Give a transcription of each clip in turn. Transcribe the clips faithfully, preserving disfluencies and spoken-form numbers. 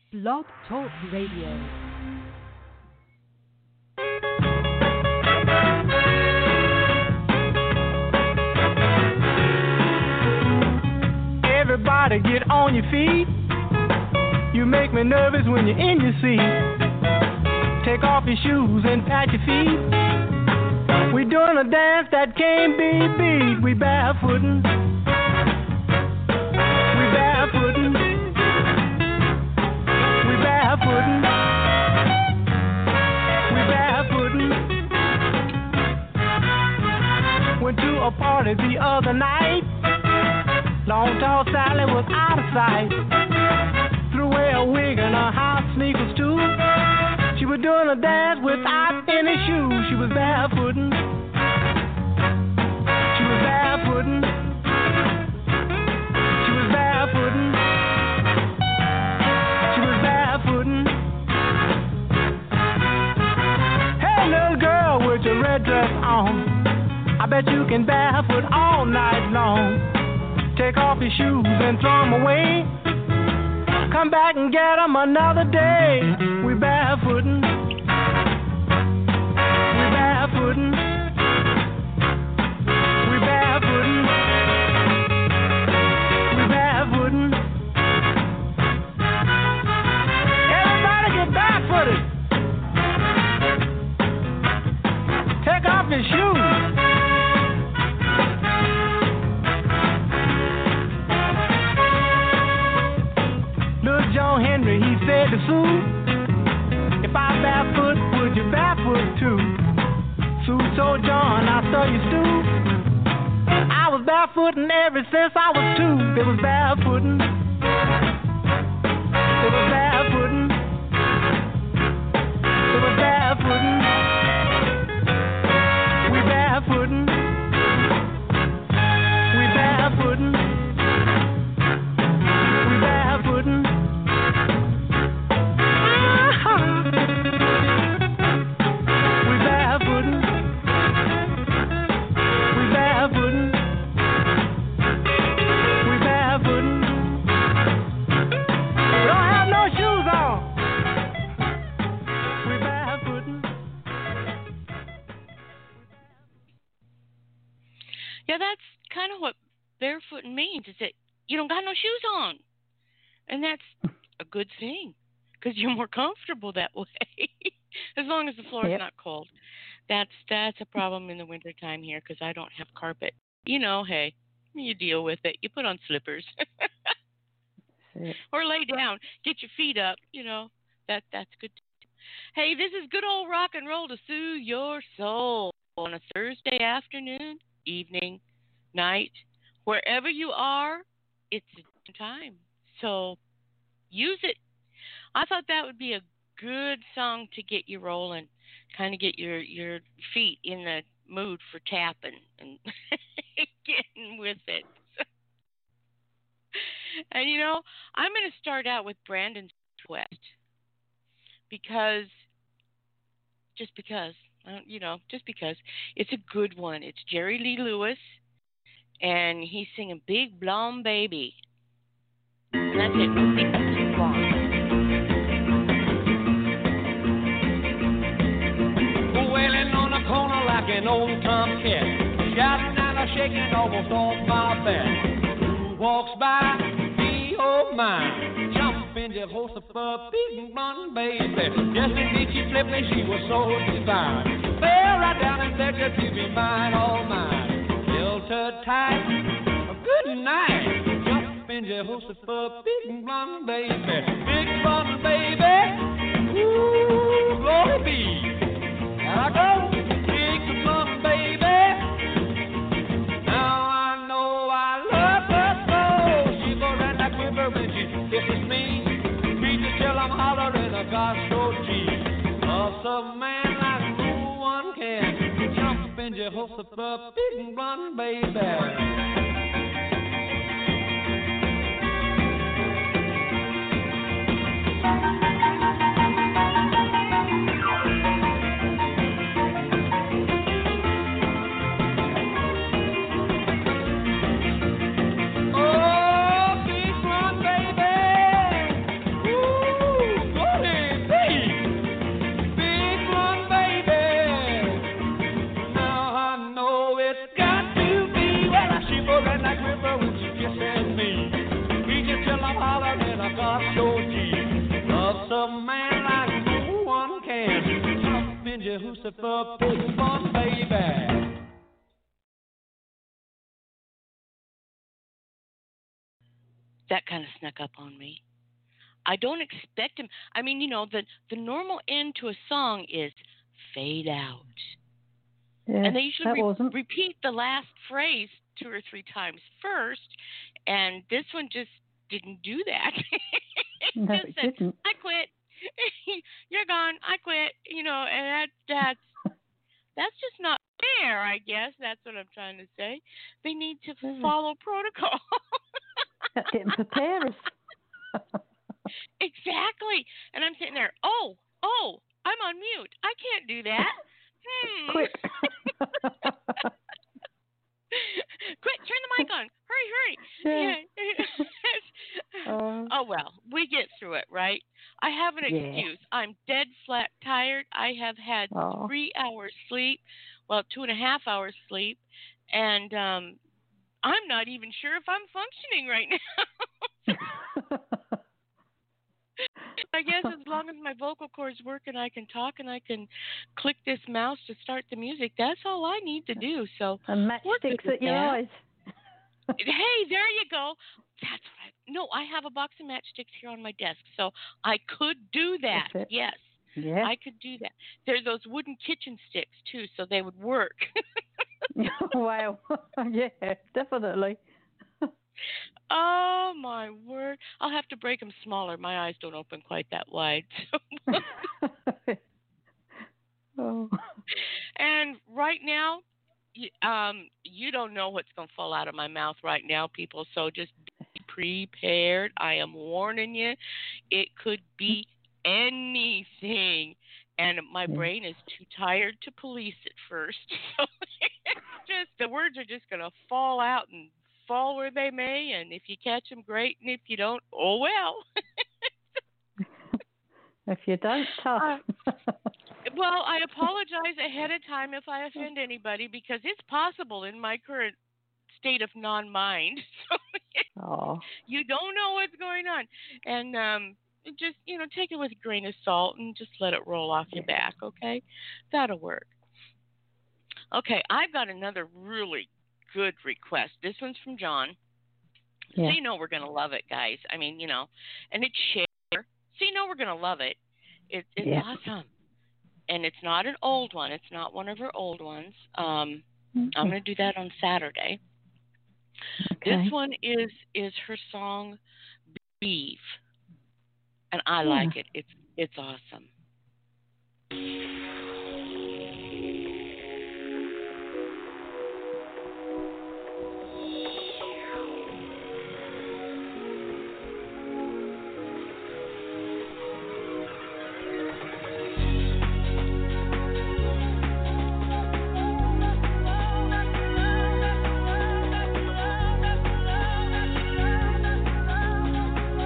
Blog Talk Radio. Everybody get on your feet. You make me nervous when you're in your seat. Take off your shoes and pat your feet. We're doing a dance that can't be beat. We barefootin'. We barefootin'. We barefootin'. We barefootin'. Went to a party the other night. Long tall Sally was out of sight. Threw away a wig and her hot sneakers too. She was doing a dance without any shoes. She was barefootin'. She was barefootin'. She was barefootin'. She was barefootin'. Hey, little girl with your red dress on, I bet you can barefoot all night long. Take off your shoes and throw them away. Come back and get them another day. We barefootin'. We barefootin'. We barefootin'. We barefootin'. Everybody get barefooted. Take off your shoes. John Henry, he said to Sue, if I barefoot, would you barefoot too? Sue told John, I saw you stew. I was barefooting ever since I was two. They was barefooting. They was barefooting. They was barefooting. We barefooting. We barefooting. We barefooting. Yeah, that's kind of what barefooting means, is that you don't got no shoes on. And that's a good thing, because you're more comfortable that way, as long as the floor is yep. not cold. That's that's a problem in the wintertime here, because I don't have carpet. You know, hey, you deal with it. You put on slippers. Or lay down. Get your feet up. You know, that that's good. Hey, this is good old rock and roll to soothe your soul on a Thursday afternoon, evening, night, wherever you are, it's a time. So use it. I thought that would be a good song to get you rolling, kind of get your, your feet in the mood for tapping and getting with it. And, you know, I'm going to start out with Brandon West because, just because. Uh, you know, just because. It's a good one. It's Jerry Lee Lewis, and he's singing Big Blonde Baby. And that's it. Big Blonde. Wailing on the corner like an old tomcat, shouting and a shaking almost off my back. Who walks by? Me, oh my. Jumping the horse of a big blonde baby. Just indeed she flipped me, she was so divine. Fell right down and begged her to be mine, all mine. Held her tight, a good night. Jumping the horse of a big blonde baby. Big blonde baby, ooh, glory be. There I go, big blonde baby. Now I know I love her so. She goes right like river when she kisses me. Beat it till I'm hollering a gosh so cheap. Loves a man like no one can. Jump in your horse up a big blonde baby. Oh, big blonde baby. Ooh. some man like no one can. Jump in Jehoshaphat, big fun, baby. That kind of snuck up on me. I don't expect him. I mean, you know, the, the normal end to a song is fade out. Yeah, and they usually that re- wasn't. repeat the last phrase two or three times first. And this one just didn't do that. it No, just it said, didn't. I quit. You're gone. I quit. You know, and that, that's, that's just not fair, I guess. That's what I'm trying to say. They need to Yeah. follow protocol. That didn't prepare us. Exactly. And I'm sitting there, oh, oh, I'm on mute. I can't do that. Hmm. Quick. Quick, turn the mic on. Hurry, hurry. Yeah. uh, oh, well, we get through it, right? I have an Yeah. excuse. I'm dead flat tired. I have had oh. three hours sleep, well, two and a half hours sleep, and um, I'm not even sure if I'm functioning right now. I guess as long as my vocal cords work and I can talk and I can click this mouse to start the music, that's all I need to do. So And we're good matchsticks with at your that. eyes. Hey, there you go. That's what I. No, I have a box of matchsticks here on my desk, so I could do that. That's it. Yes, Yeah. I could do that. There's those wooden kitchen sticks too, so they would work. Wow. Yeah, definitely. Oh my word! I'll have to break them smaller. My eyes don't open quite that wide. oh. And right now, you, um, you don't know what's going to fall out of my mouth right now, people. So just be prepared. I am warning you. It could be anything. And my Yeah. brain is too tired to police it first. So it's just, the words are just going to fall out and fall where they may. And if you catch them, great. And if you don't, oh well. If you don't, tough. Uh, Well, I apologize ahead of time if I offend anybody because it's possible in my current state of non-mind. So oh. you don't know what's going on. And um, just, you know, take it with a grain of salt and just let it roll off your back, okay? That'll work. Okay, I've got another really good request. This one's from John. Yeah. So you know we're going to love it, guys. I mean, you know, and it's Cher. So you know we're going to love it. It it's Yeah. awesome. And it's not an old one. It's not one of her old ones. Um, Okay. I'm going to do that on Saturday. Okay. This one is is her song "Believe," and I Yeah. like it. It's it's awesome.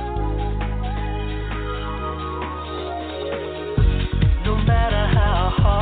No matter how hard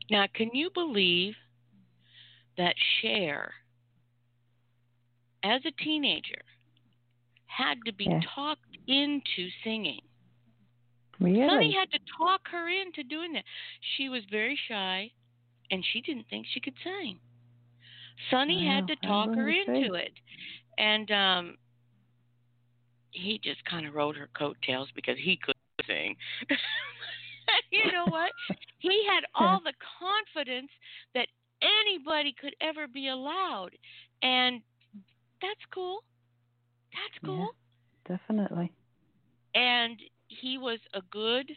Now, can you believe that Cher, as a teenager, had to be Yeah. talked into singing? Really? Sonny had to talk her into doing that. She was very shy, and she didn't think she could sing. Sonny Wow, had to how talk her wonderful. into it. And um, he just kind of rode her coattails because he couldn't sing. You know what? He had all the confidence that anybody could ever be allowed. And that's cool. That's cool. Yeah, definitely. And he was a good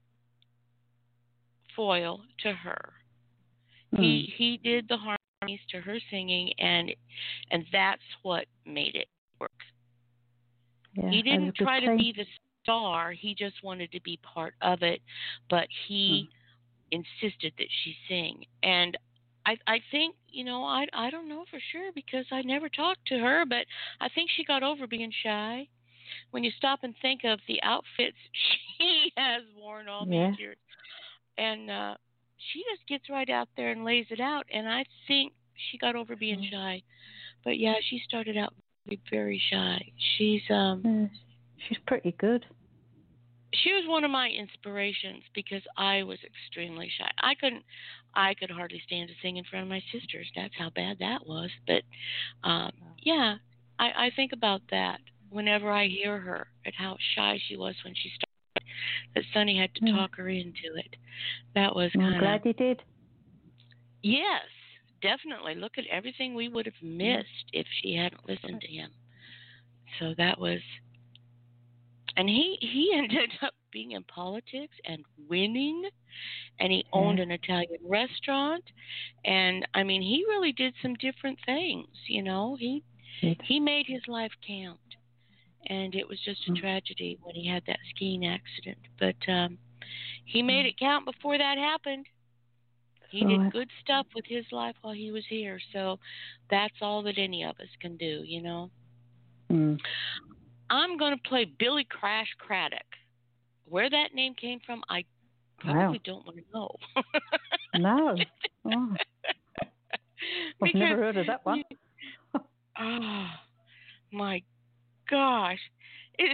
foil to her. Mm. He he did the harmonies to her singing, and and that's what made it work. Yeah, He that was a didn't good try to team. be the star. He just wanted to be part of it, but he Mm. insisted that she sing. And I I think, you know, I I don't know for sure because I never talked to her, but I think she got over being shy. When you stop and think of the outfits she has worn all Yeah. these years, and uh, she just gets right out there and lays it out. And I think she got over being Mm. shy. But yeah, she started out very, very shy. She's um Yeah, she's pretty good. she was one of my inspirations because I was extremely shy. I couldn't I could hardly stand to sing in front of my sisters. That's how bad that was. But um yeah, I, I think about that whenever I hear her at how shy she was when she started, that Sonny had to Mm. talk her into it. That was I'm kind glad of he did. yes, definitely. Look at everything we would have missed if she hadn't listened to him. So that was, and he he ended up being in politics and winning, and he owned Yeah. an Italian restaurant, and I mean he really did some different things. You know, he Did. he made his life count, and it was just a Mm. tragedy when he had that skiing accident. But um, he made it count before that happened. He did Right. good stuff with his life while he was here, so that's all that any of us can do, you know. Mm. I'm going to play Billy Crash Craddock. Where that name came from, I probably Wow. don't want to know. No. Oh, I've never heard of that one. Oh, my gosh. It's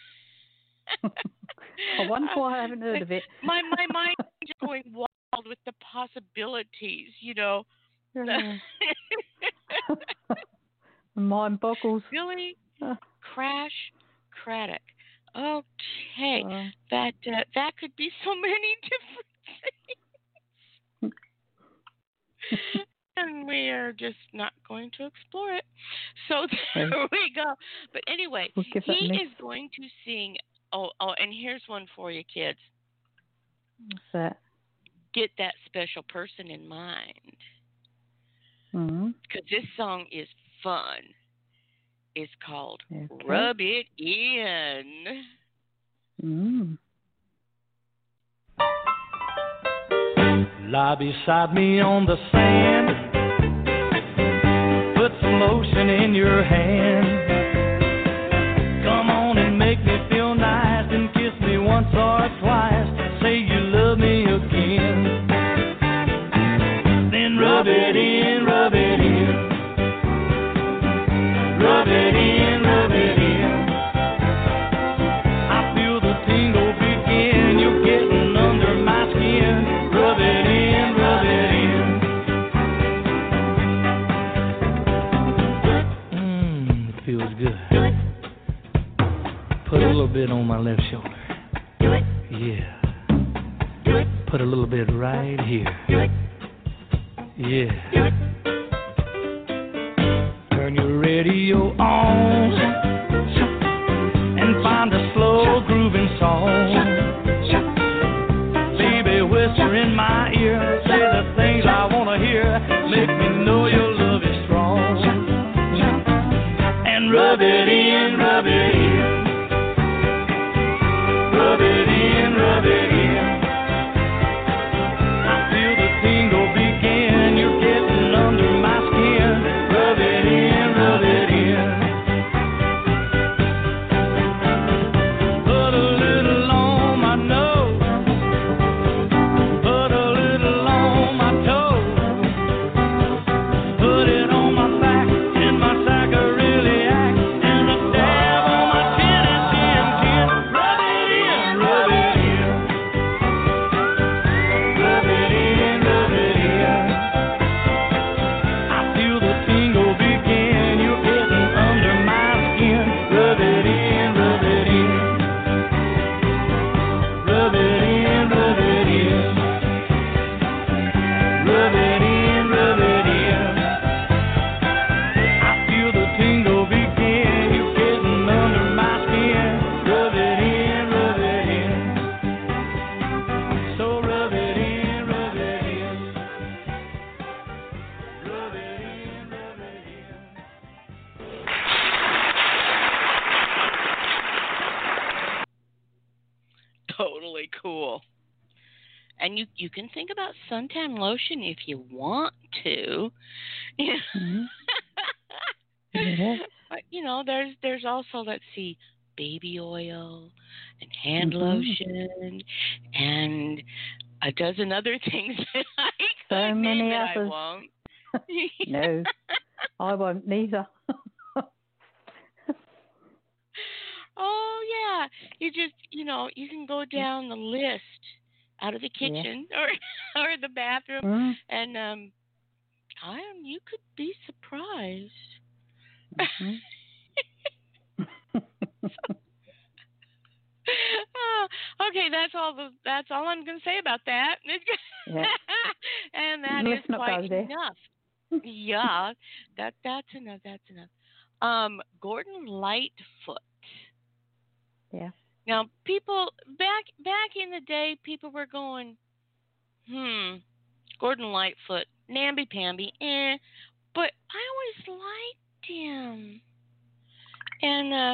I wonder why I haven't heard of it. my, my mind is just going wild with the possibilities, you know. Yeah. Mind boggles. Billy Uh, Crash Craddock. Okay, uh, that uh, that could be so many different things, and we are just not going to explore it. So there Okay. we go. But anyway, We'll give that a he miss. is going to sing. Oh, oh, and here's one for you, kids. What's that? Get that special person in mind, Mm. because this song is fun. It's called Okay. "Rub It In." Mm. Lie beside me on the sand, put some lotion in your hand. Come on and make me feel nice and kiss me once or twice. Say you love me again. Then rub it in, rub it in. Rub it in, rub it in. I feel the tingle begin. You're getting under my skin. Rub it in, rub it in. Mmm, it feels good. Put a little bit on my left shoulder. Yeah. Put a little bit right here. Yeah. Turn your radio on and find a slow grooving song. Baby, whisper in my ear, say the things I wanna hear. Make me know your love is strong. And rub it in, rub it in. Rub it in, rub it in. I feel the tingle begin. You're getting under my skin. Rub it in, rub it in. and you you can think about suntan lotion if you want to. Mm-hmm. Yeah. But you know, there's there's also, let's see, baby oil and hand Mm-hmm. lotion and a dozen other things that I So could many name that I others. won't. No, I won't neither. Oh yeah, you just you know you can go down the list out of the kitchen or or the bathroom, Mm. and um, I you could be surprised. Mm-hmm. Oh, okay, that's all. The, that's all I'm going to say about that. Yeah. And that Let's is not quite go there. enough. Yeah, that that's enough. That's enough. Um, Gordon Lightfoot. Yeah. Now, people back back in the day, people were going, hmm, Gordon Lightfoot, namby pamby, eh. But I always liked him. And uh,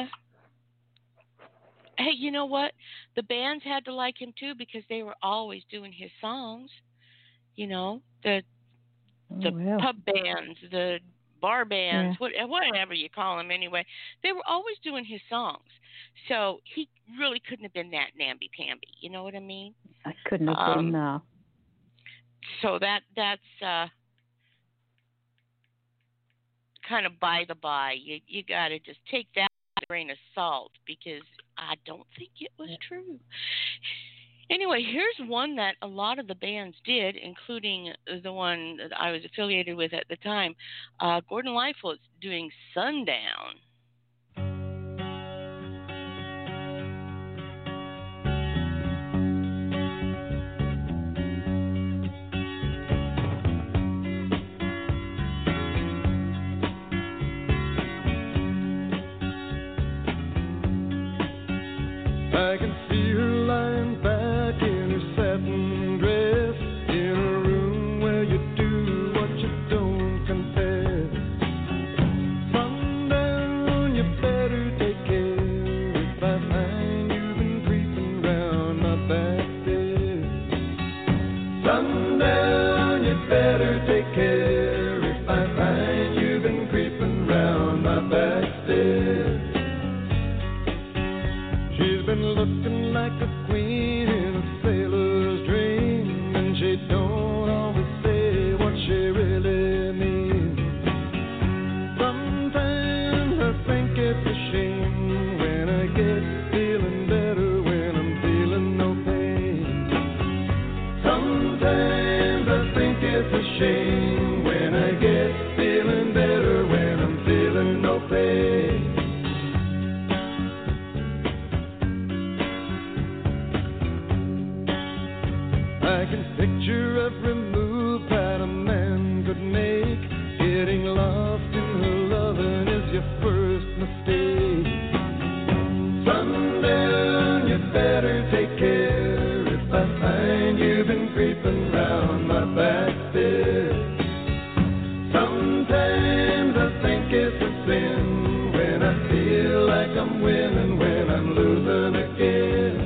hey, you know what? The bands had to like him too because they were always doing his songs. You know, the the Oh, well. pub bands, the bar bands, Yeah. what, whatever you call them anyway. They were always doing his songs. So he really couldn't have been that namby-pamby. You know what I mean? I couldn't have Um, been now. So that that's uh, kind of by the by. You you got to just take that with a grain of salt because I don't think it was true. Anyway, here's one that a lot of the bands did, including the one that I was affiliated with at the time. Uh, Gordon Lightfoot's doing Sundown. I can see her lying back in her satin dress in a room where you do what you don't confess. Sundown, you better take care if I find you've been creeping round my back stairs. Sundown, you better take care if I find you've been creeping round my back stairs. She's been looking like a queen in a sailor's dream, and she don't always say what she really means. Sometimes I think it's a shame when I get feeling better when I'm feeling no pain. Sometimes I think it's a shame when I get feeling better when I'm feeling no pain. I can picture every move that a man could make. Getting lost in her loving is your first mistake. Sundown, you better take care if I find you've been creeping round my back stairs. Sometimes I think it's a sin when I feel like I'm winning when I'm losing again.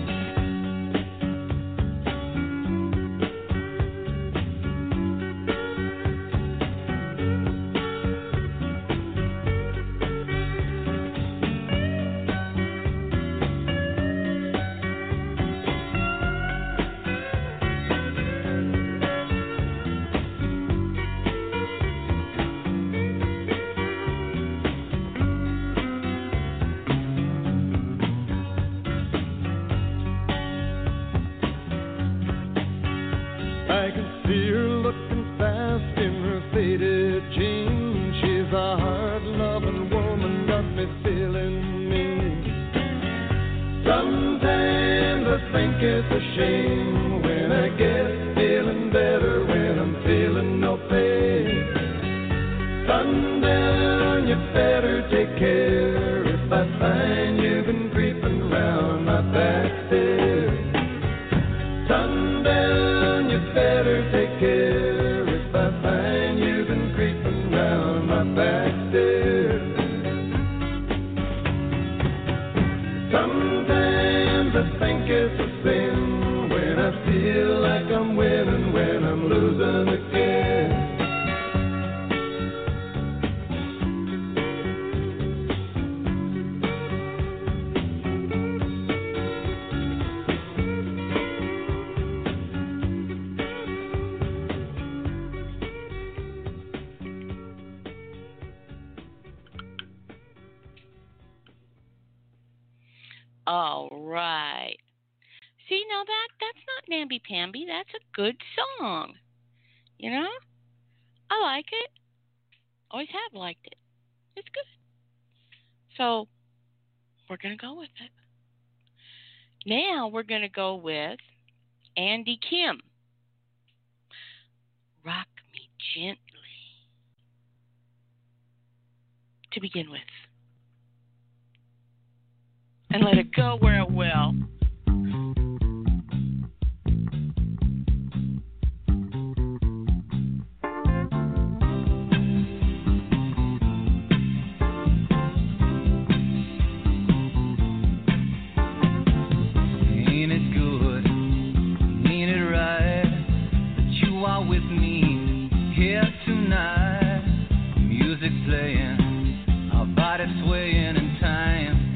I can see her looking fast in her faded jeans. She's a hard-loving woman, got me feeling mean. Sometimes I think it's a shame when I get feeling better when I'm feeling no pain. Sundown, you better take care if I find you've been creeping round my back stairs. Sundown, you better take care if I find you've been creeping round my back stairs. Sometimes I think it's a sin when I All right. See, now that that's not namby-pamby. That's a good song. You know? I like it. Always have liked it. It's good. So, we're going to go with it. Now, we're going to go with Andy Kim. Rock Me Gently. To begin with. And let it go where it will. Swaying in time.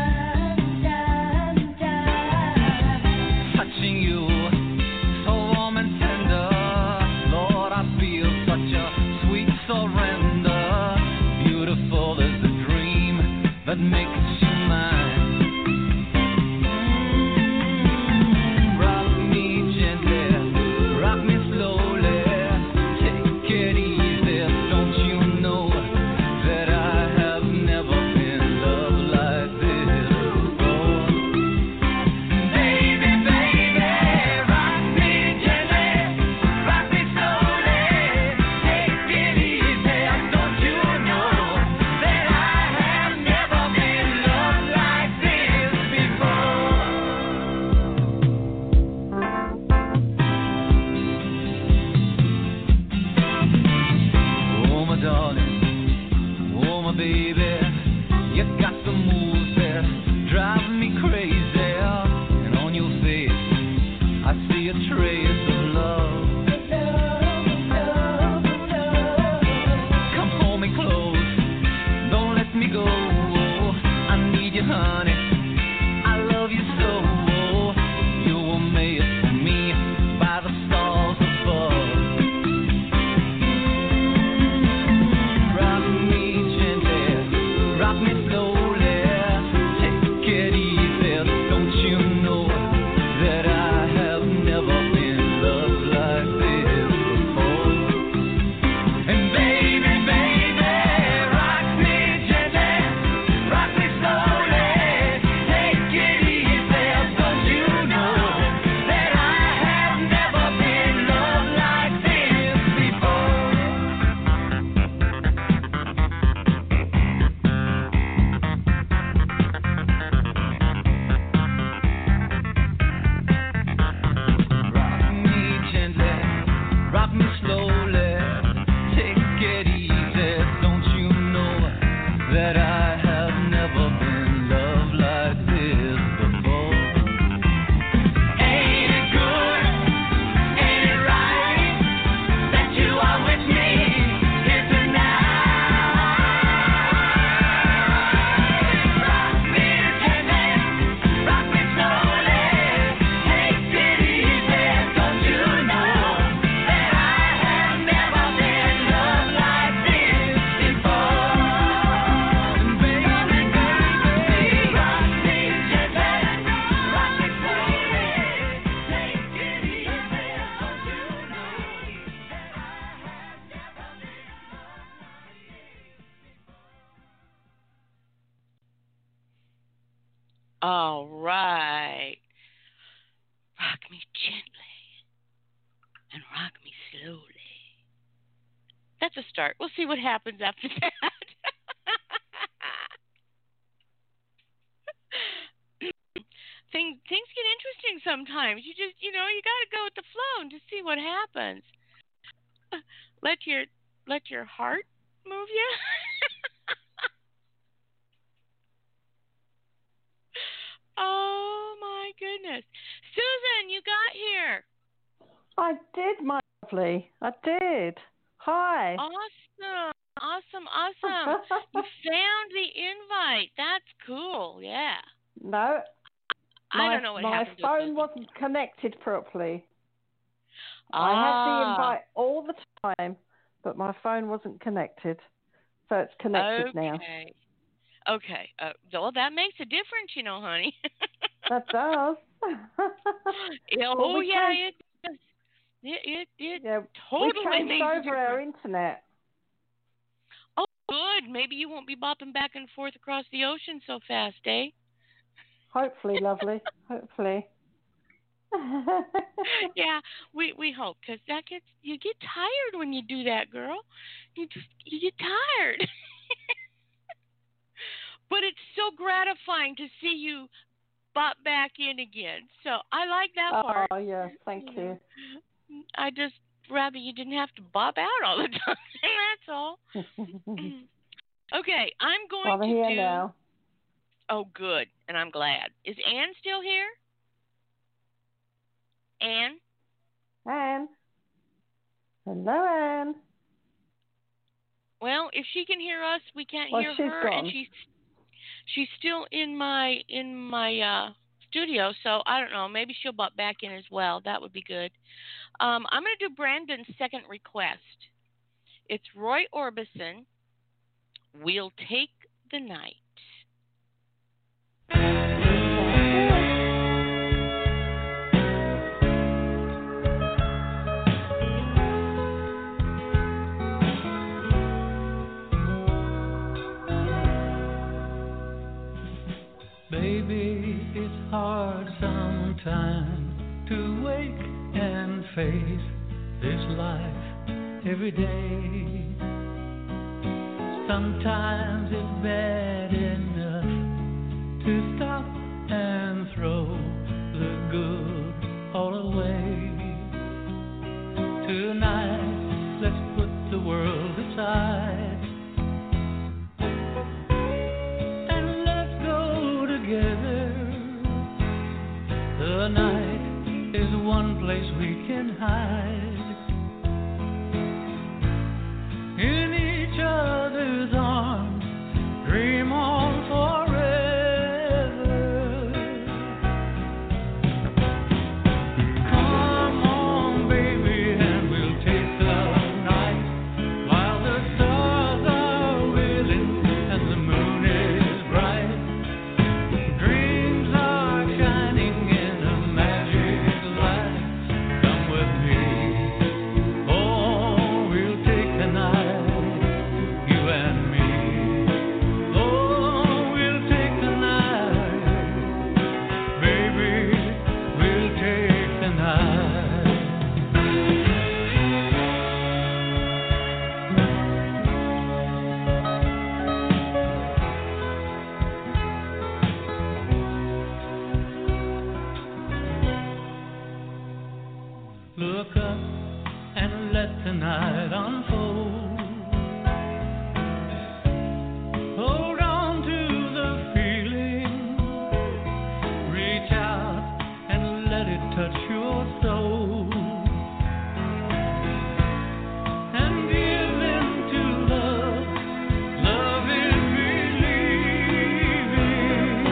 All right. Rock me gently and rock me slowly. That's a start. We'll see what happens after that. things things get interesting sometimes. You just, you know, you got to go with the flow and just see what happens. Let your let your heart move you. Oh my goodness. Susan, you got here. I did, my lovely. I did. Hi. Awesome. Awesome. Awesome. You found the invite. That's cool. Yeah. No. I my, don't know what my happened. My phone to wasn't connected properly. Ah. I had the invite all the time, but my phone wasn't connected. So it's connected okay. now. Okay. Uh, well, that makes a difference, you know, honey. That does. Yeah, Well, oh, we yeah, changed, it does. It, it, it yeah, we totally changed makes a over our difference. internet. Oh, good. Maybe you won't be bopping back and forth across the ocean so fast, eh? Hopefully, lovely. Hopefully. Yeah, we we hope, because that gets you get tired when you do that, girl. You just you get tired. But it's so gratifying to see you bop back in again. So I like that part. Oh, yes, thank You you. know, I just rather you didn't have to bop out all the time. That's all. Okay, I'm going Well, I'm to here do. now. Oh, good, and I'm glad. Is Anne still here? Anne? Anne. Hello, Anne. Well, if she can hear us, we can't Well, hear she's her, gone. and she's she's still in my in my uh, studio. So I don't know. Maybe she'll butt back in as well. That would be good. Um, I'm going to do Brandon's second request. It's Roy Orbison. We'll take the night. Baby, it's hard sometimes to wake and face this life every day. Sometimes it's bad enough to stop and throw the good all away. Tonight, let's put the world aside. The night is one place we can hide in each other's arms, dream on forever. Come on, baby, and we'll take the night while the stars are willing and the moon is bright. Dreams are shining. Look up and let tonight unfold. Hold on to the feeling. Reach out and let it touch your soul. And give in to love. Love is believing.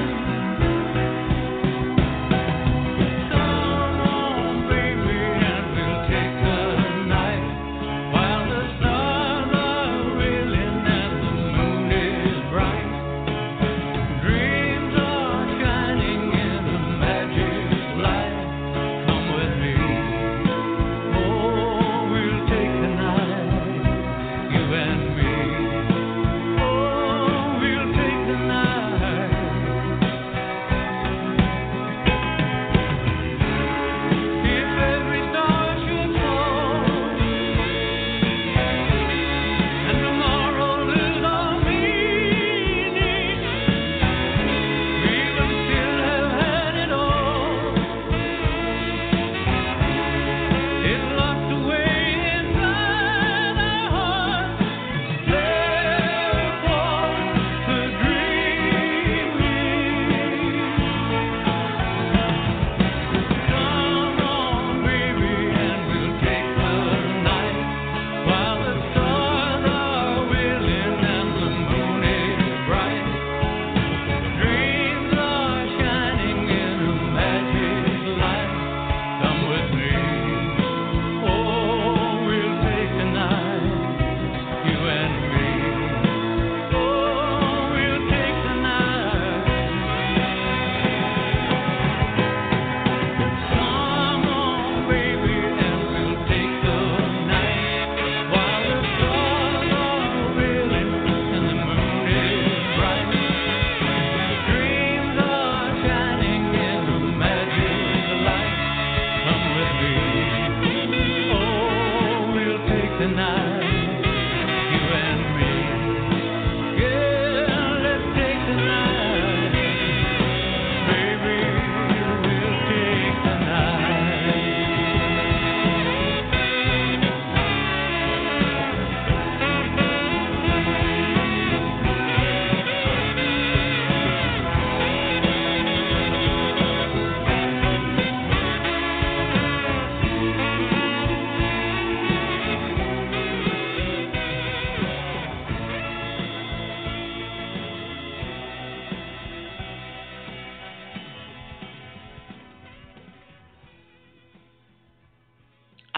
Come on, baby, and we'll take the night while the sun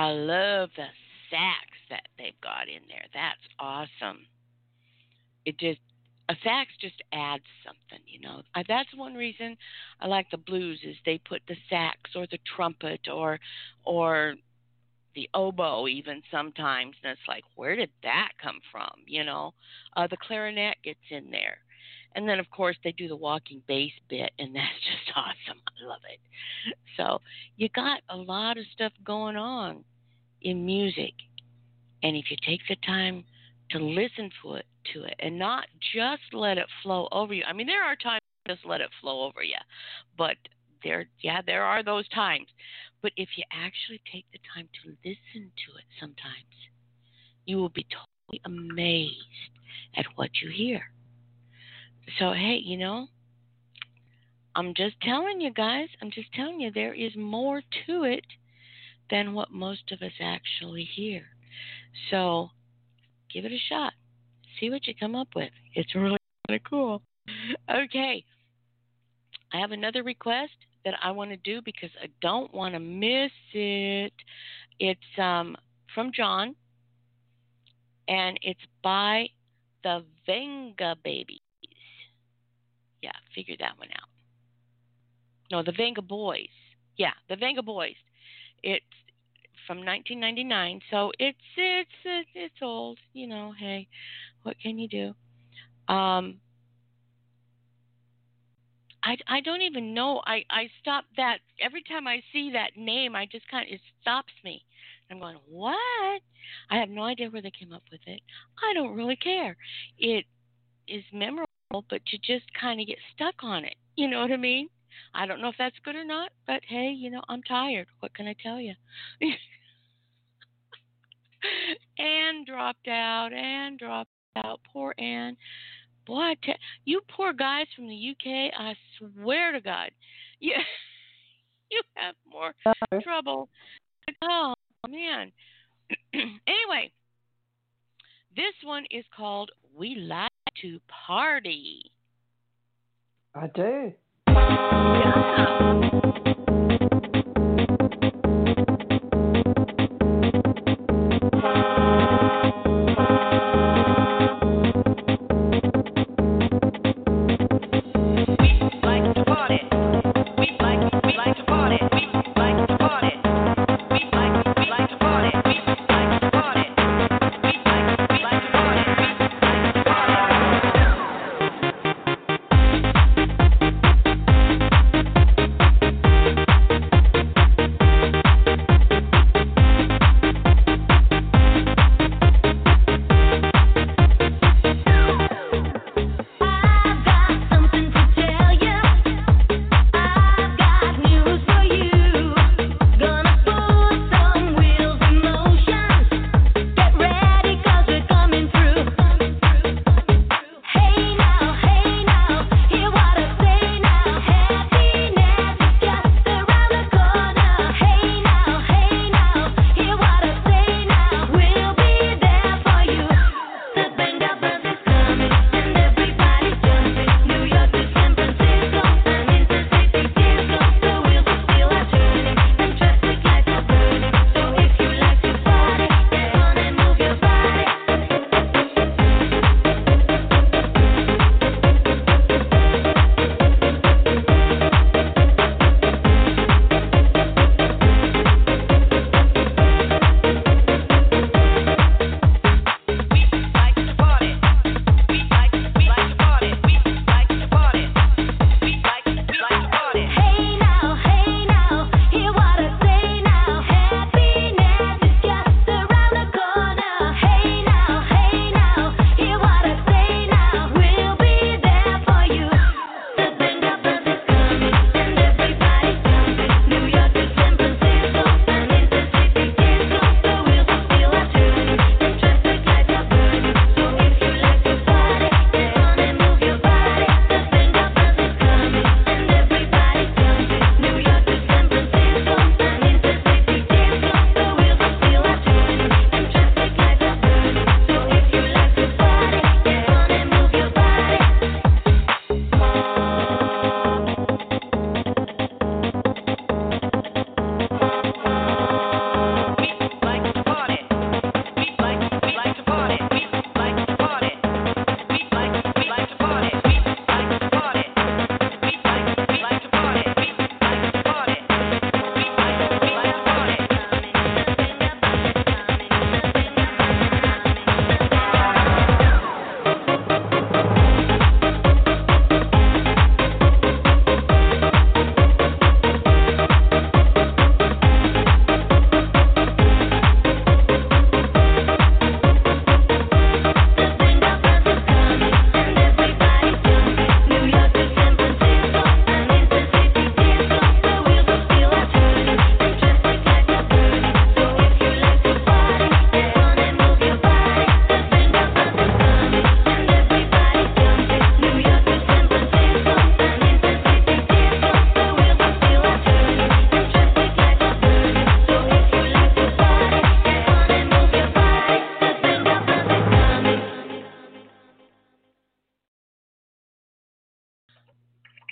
I love the sax that they've got in there. That's awesome. It just a sax just adds something, you know. I, that's one reason I like the blues is they put the sax or the trumpet or or the oboe even sometimes, and it's like, where did that come from? You know, uh, the clarinet gets in there, and then of course they do the walking bass bit, and that's just awesome. I love it. So you got a lot of stuff going on in music, and if you take the time to listen to it, to it, and not just let it flow over you. I mean, there are times you just let it flow over you, but there, yeah, there are those times. But if you actually take the time to listen to it, sometimes you will be totally amazed at what you hear. So hey, you know, I'm just telling you guys. I'm just telling you, there is more to it than what most of us actually hear. So give it a shot. See what you come up with. It's really kind of cool. Okay. I have another request that I want to do because I don't want to miss it. It's um, from John, and it's by the Venga Babies. Yeah, figure that one out. No, the Venga Boys. Yeah, the Venga Boys. It's from nineteen ninety-nine, so it's it's it's, it's old. You know, hey, what can you do? Um, I, I don't even know. I, I stop that every time I see that name. I just kind of it stops me. I'm going, what? I have no idea where they came up with it. I don't really care. It is memorable, but you just kind of get stuck on it. You know what I mean? I don't know if that's good or not, but hey, you know, I'm tired. What can I tell you? Anne dropped out. Anne dropped out. Poor Anne. Boy, I te- you poor guys from the U K, I swear to God, you, you have more No. trouble. Oh, man. Anyway, this one is called We Like to Party. I do. Yeah.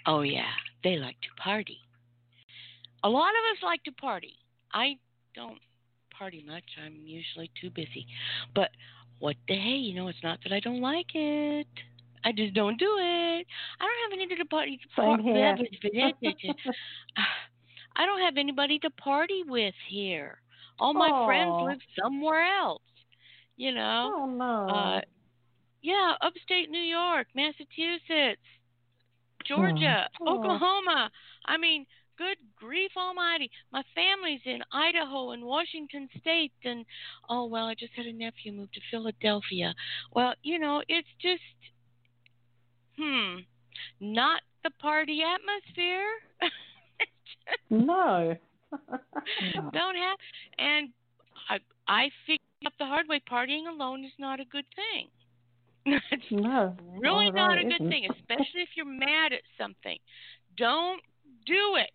Oh, yeah, they like to party. A lot of us like to party. I don't party much. I'm usually too busy. But what the hey, you know, it's not that I don't like it. I just don't do it. I don't have anybody to party. Same here. I don't have anybody to party with here. All my Aw. friends live somewhere else. You know. Oh no. Uh, yeah, upstate New York, Massachusetts, Georgia, Oh. Oklahoma. I mean, good grief almighty. My family's in Idaho and Washington State. And, oh, well, I just had a nephew move to Philadelphia. Well, you know, it's just, hmm, not the party atmosphere. No. No. Don't have. And I, I figured out the hard way, partying alone is not a good thing. It's No. really Oh, not no, a it good isn't. thing, especially if you're mad at something. Don't do it.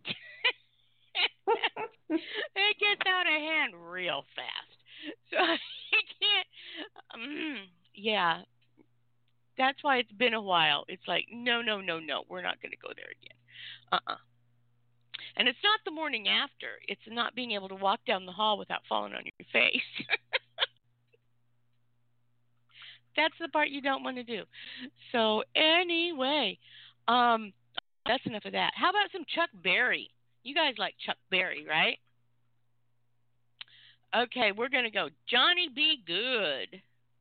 It gets out of hand real fast. So you can't. Um, yeah, that's why it's been a while. It's like no, no, no, no. We're not going to go there again. Uh-uh. And it's not the morning after. It's not being able to walk down the hall without falling on your face. That's the part you don't want to do. So anyway, um, that's enough of that. How about some Chuck Berry? You guys like Chuck Berry, right? Okay, we're going to go Johnny B. Good.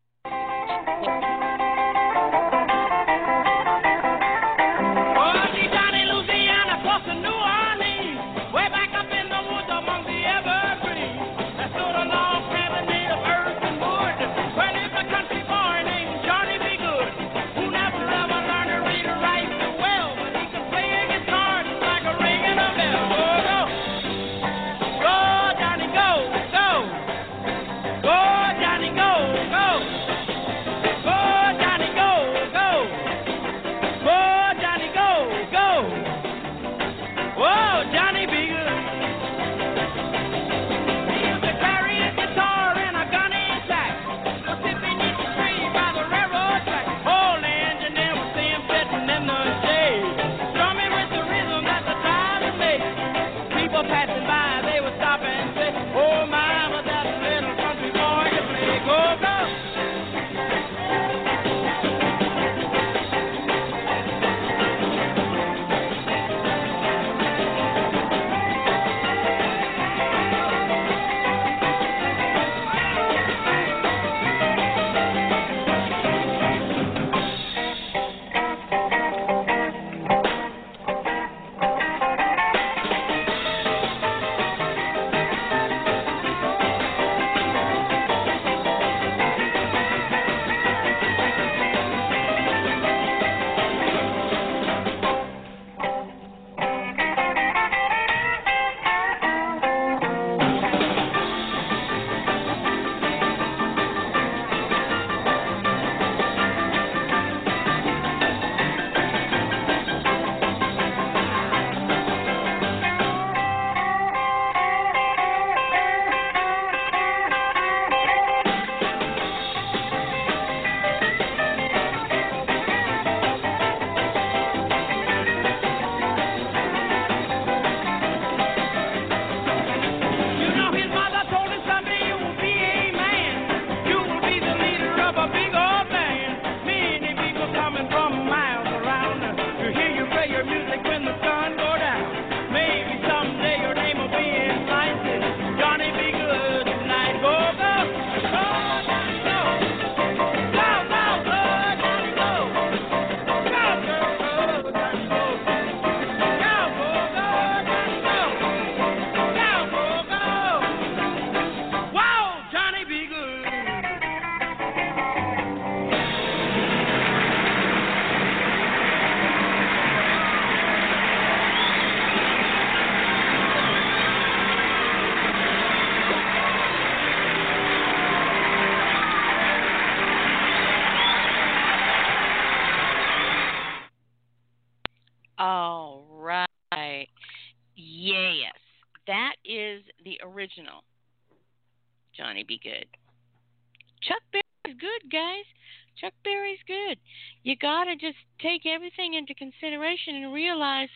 Oh, deep down in Louisiana, close to New Orleans, way back up in the woods among the evergreens, there stood a log cabin made of earth and wood, where lived a country boy named Johnny B. Good, who never ever learned to read or write so well, but he could play a guitar just like a ringing a bell. Go, go, go, Johnny, go, go, go, Johnny, go, go, go, Johnny, go, go. Whoa, Johnny, go, go. Whoa, Johnny, be good. He used to carry his guitar in a gunny sack, was sipping each tree by the railroad track. Oh, the engineer would see him sitting in the shade, strumming with the rhythm that the driver made. People passing by, they would stop and say, oh, my, but that little country boy can play. Go, go. You know his mother told him someday you will be a man. You will be the leader of a big old band. Many people coming from miles around to hear you play your music when the sun go down. Maybe someday your name will be in lights. Johnny, be good tonight. Go, go, go, Johnny, go. Go, go, go, Johnny, go. Go, go, go, Johnny, go. Go, go, go, Johnny, go. Go, go, go. Wow, Johnny, be good. All right. Yes, that is the original Johnny B. Good. Chuck Berry is good, guys. Chuck Berry's good. You got to just take everything into consideration and realize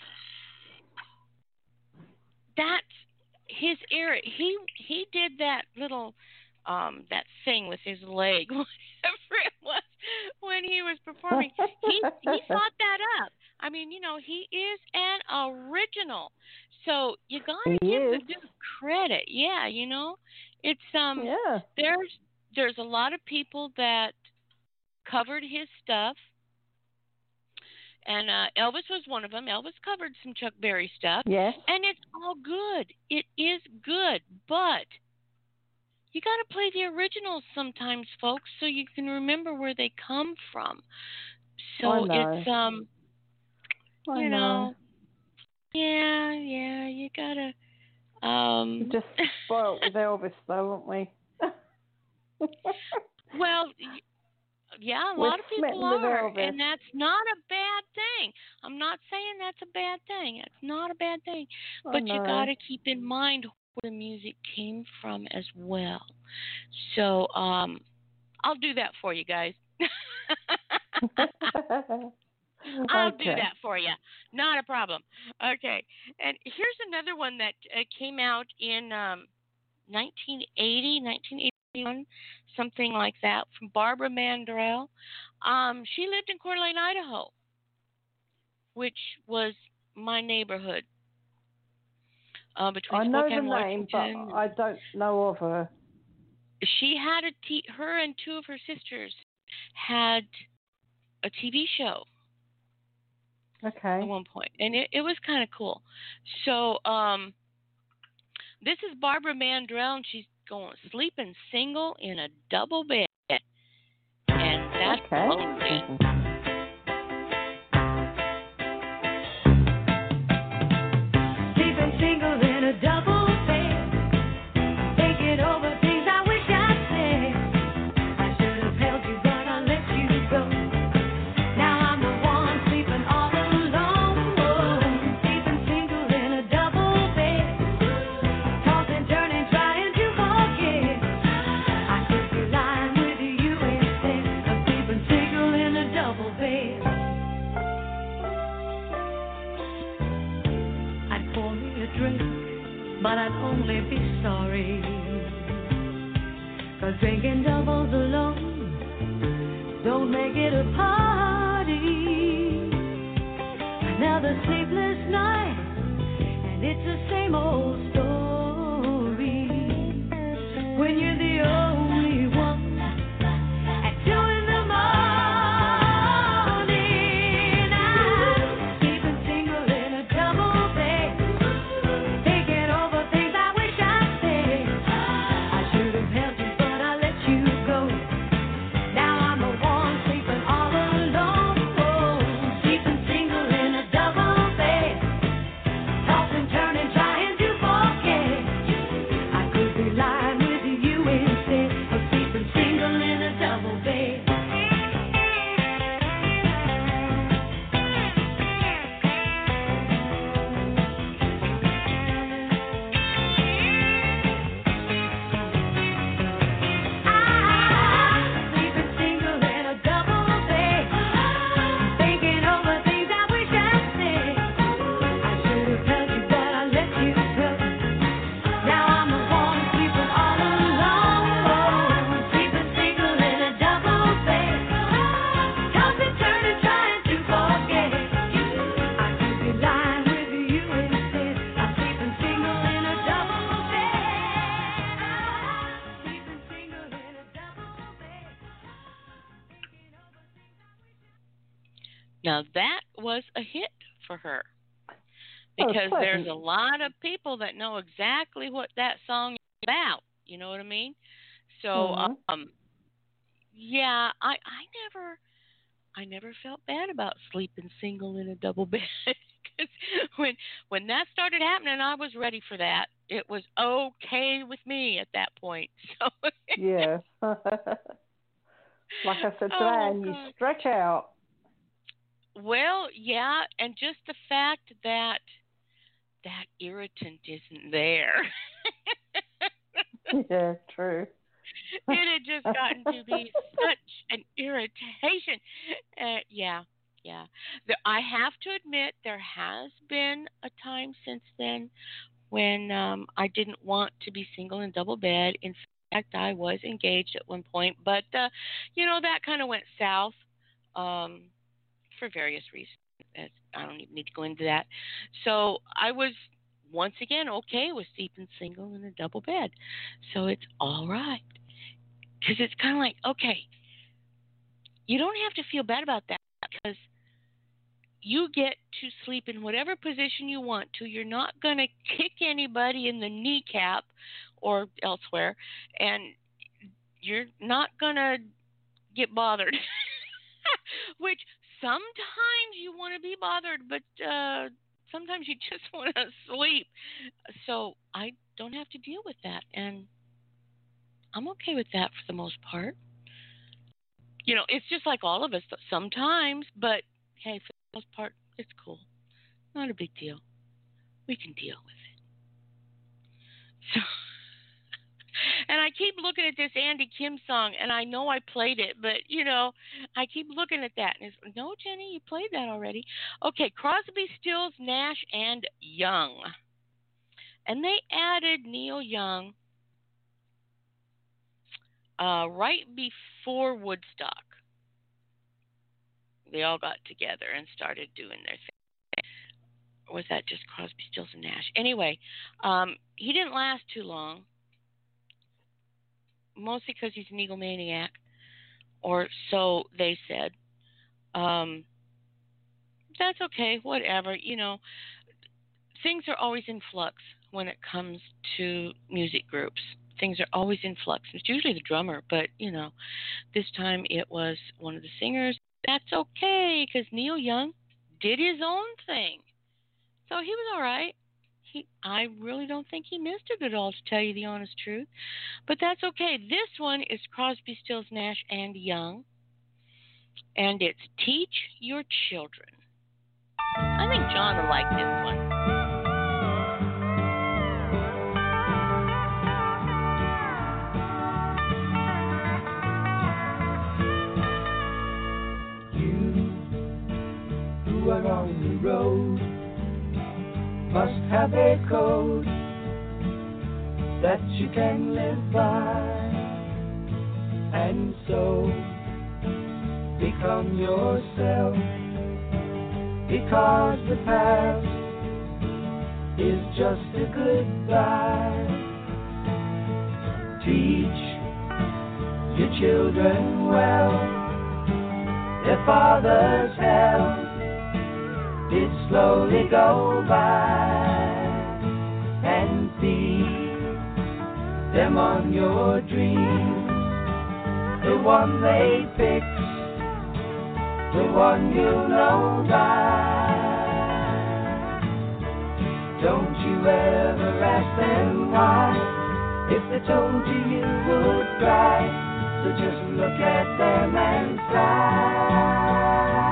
that's his era. He he did that little um that thing with his leg, whatever it was, when he was performing. He he thought that up. I mean, you know, he is an original. So you gotta He give is. the dude credit. Yeah, you know. It's um Yeah. there's there's a lot of people that covered his stuff. And uh, Elvis was one of them. Elvis covered some Chuck Berry stuff. Yes. And it's all good. It is good. But you got to play the originals sometimes, folks, so you can remember where they come from. So I know. it's, um, I you know. know, yeah, yeah, you got to. Um, We're just spoiled with Elvis, though, aren't we? well, y- yeah, a We're lot of people smitten with are, Elvis. and that's not a bad thing. I'm not saying that's a bad thing. It's not a bad thing. I But you know. got to keep in mind where the music came from as well. So um, I'll do that for you guys. I'll do Okay. that for you. Not a problem. Okay. And here's another one that uh, came out in um, nineteen eighty, nineteen eighty-one, something like that, from Barbara Mandrell. Um, she lived in Coeur d'Alene, Idaho, which was my neighborhood. Uh, between I know Spokane, the name, Washington. but I don't know of her. She had a t- her and two of her sisters had a T V show Okay. at one point, and it, it was kind of cool. So um, this is Barbara Mandrell, and she's going sleeping single in a double bed, and that's Okay. lonely. Sleeping single in a double bed, thinking over things I wish I'd said. I should have held you, but I let you go. Now I'm the one sleeping all alone. Oh, sleeping single in a double bed, tossing, turning, trying to forget. I could be lying with you instead of sleeping single in a double bed. I'd pour me a drink, but I'd only be sorry. 'Cause drinking doubles alone don't make it a party. Another sleepless night, and it's the same old story. When you're the only one at two in the morning, I'm sleeping single in a double bed, thinking over things I wish I'd said. I should have held you, but I let you go. Now I'm the one sleeping all alone. Oh, sleeping single in a double bed, tossing, turning, trying to forget. I could be lying with you instead of sleeping single in a double bed. I'm sleeping single in a double bed, thinking over things I wish I'd said. I should have held you, but I let you go. Now I'm the one sleeping all alone, sleeping single in a double bed, tossing, turning, trying to forget. I could be lying with you instead. I'm sleeping single in a double bed. Sleeping single in a double bed. Now that was a hit for her, Oh, because there's pleasant. a lot of people that know exactly what that song is about. You know what I mean? So, Mhm. um, yeah, I, I never, I never felt bad about sleeping single in a double bed. 'Cause when when that started happening, I was ready for that. It was okay with me at that point. So, Yeah. Like I said to Oh, Anne, you God. stretch out. Well, yeah, and just the fact that that irritant isn't there. Yeah, true. It had just gotten to be such an irritation. Uh, yeah, yeah. The, I have to admit, there has been a time since then when um, I didn't want to be single in double bed. In fact, I was engaged at one point, but uh, you know that kind of went south um, for various reasons. As- I don't even need to go into that. So I was once again okay with sleeping single in a double bed. So it's all right because it's kind of like okay, you don't have to feel bad about that because you get to sleep in whatever position you want to. You're not going to kick anybody in the kneecap or elsewhere, and you're not going to get bothered. Which sometimes you want to be bothered, but uh, sometimes you just want to sleep. So I don't have to deal with that, and I'm okay with that for the most part. You know, it's just like all of us sometimes, but hey, for the most part, it's cool. Not a big deal. We can deal with it. So, and I keep looking at this Andy Kim song, and I know I played it, but, you know, I keep looking at that. And it's, no, Jenny, you played that already. Okay, Crosby, Stills, Nash, and Young. And they added Neil Young uh, right before Woodstock. They all got together and started doing their thing. Or was that just Crosby, Stills, and Nash? Anyway, um, he didn't last too long, mostly because he's an egomaniac, or so they said. Um, that's okay, whatever. You know, things are always in flux when it comes to music groups. Things are always in flux. It's usually the drummer, but, you know, this time it was one of the singers. That's okay, because Neil Young did his own thing. So he was all right. He, I really don't think he missed it at all, to tell you the honest truth. But that's okay. This one is Crosby, Stills, Nash, and Young. And it's Teach Your Children. I think John will like this one. You who are on the road must have a code that you can live by, and so become yourself, because the past is just a goodbye. Teach your children well, their father's hell did slowly go by, and feed them on your dreams, the one they fix, the one you know by. Don't you ever ask them why, if they told you you would cry, so just look at them and sigh.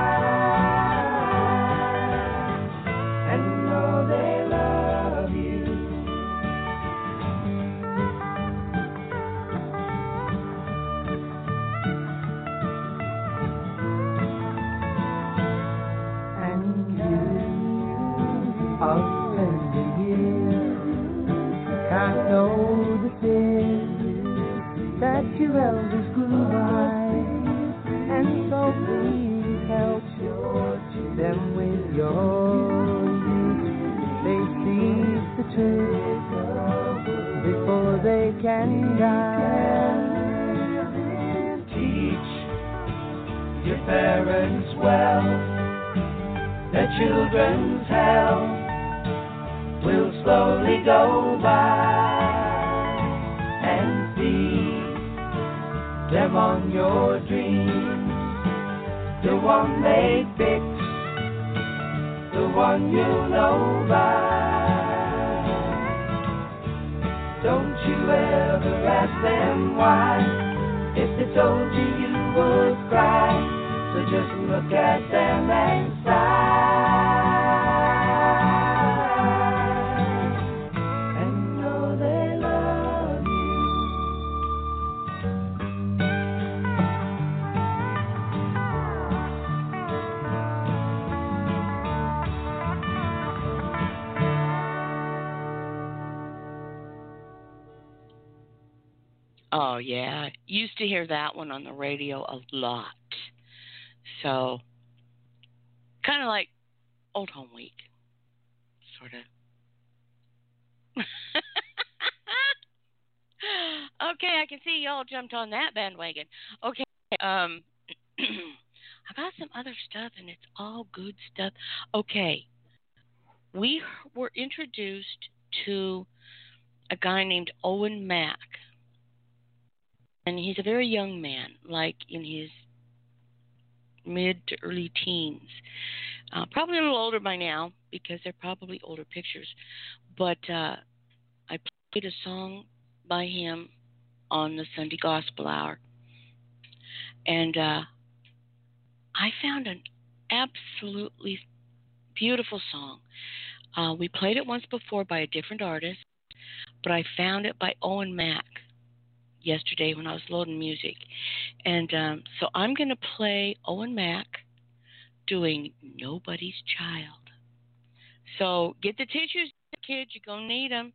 That your elders grew by, and so please help them with your youth. They see the truth before they can die. Teach your parents well, their children's hell will slowly go by, and feed them on your dreams, the one they fix, the one you know by. Don't you ever ask them why, if they told you you would cry, so just look at them and sigh. Oh, yeah. Used to hear that one on the radio a lot. So, kind of like Old Home Week, sort of. Okay, I can see y'all jumped on that bandwagon. Okay, um, I got some other stuff, and it's all good stuff. Okay, we were introduced to a guy named Owen Mack, and he's a very young man, like in his mid to early teens. Uh, probably a little older by now, because they're probably older pictures. But uh, I played a song by him on the Sunday Gospel Hour. And uh, I found an absolutely beautiful song. Uh, we played it once before by a different artist, but I found it by Owen Mack yesterday when I was loading music. And um, so I'm going to play Owen Mack doing Nobody's Child. So get the tissues, kids. You're going to need them.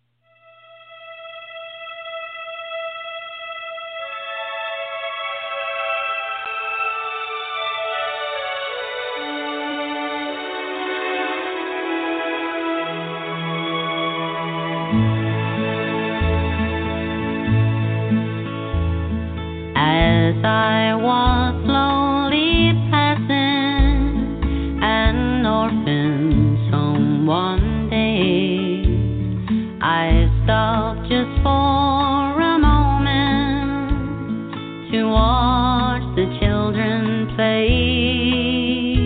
As I was slowly passing an orphan's home one day, I stopped just for a moment to watch the children play.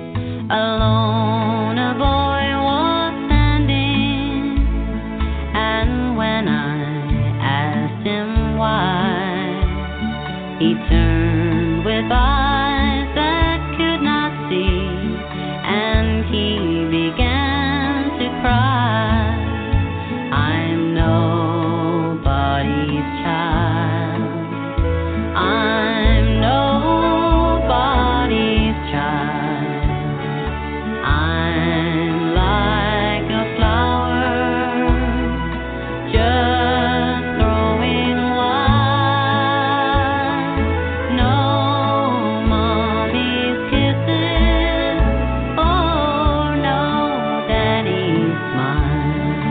Alone a boy was standing, and when I asked him why, he turned with eyes that could not see, and he began to cry. I'm nobody's child. I'm nobody's child. I'm like a flower, just throwing wild. No mommy's kisses, or no daddy's smile.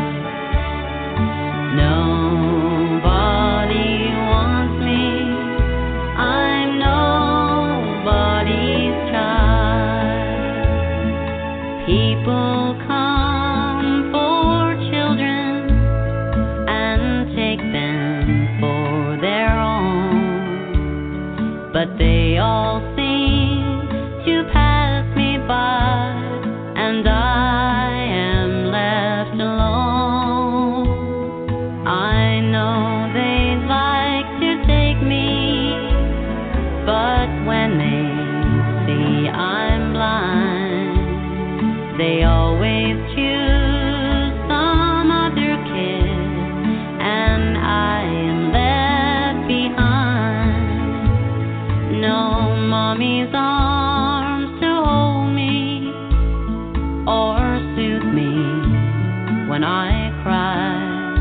Nobody wants me. I'm nobody's child. People come for children and take them for their own, but they all seem to pass me by, and I am left alone. I know they'd like to take me, but when they see I'm blind, they always choose some other kid, and I am left behind. No mommy's arms to hold me or soothe me when I cry.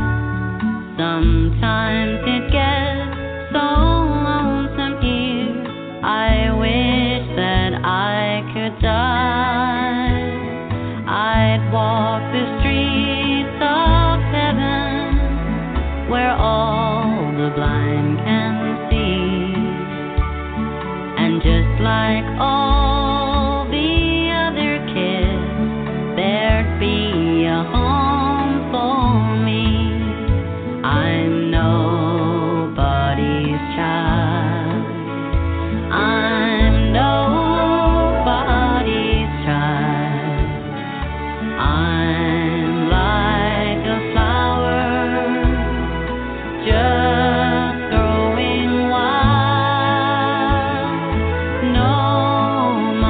Sometimes it gets so lonesome here, I wish that I could die. I'd walk the streets of heaven, where all the blind can see, and just like all the other kids, there'd be a home for me. I'm nobody's child. I'm nobody's child. I'm like a flower, just throwing wild. No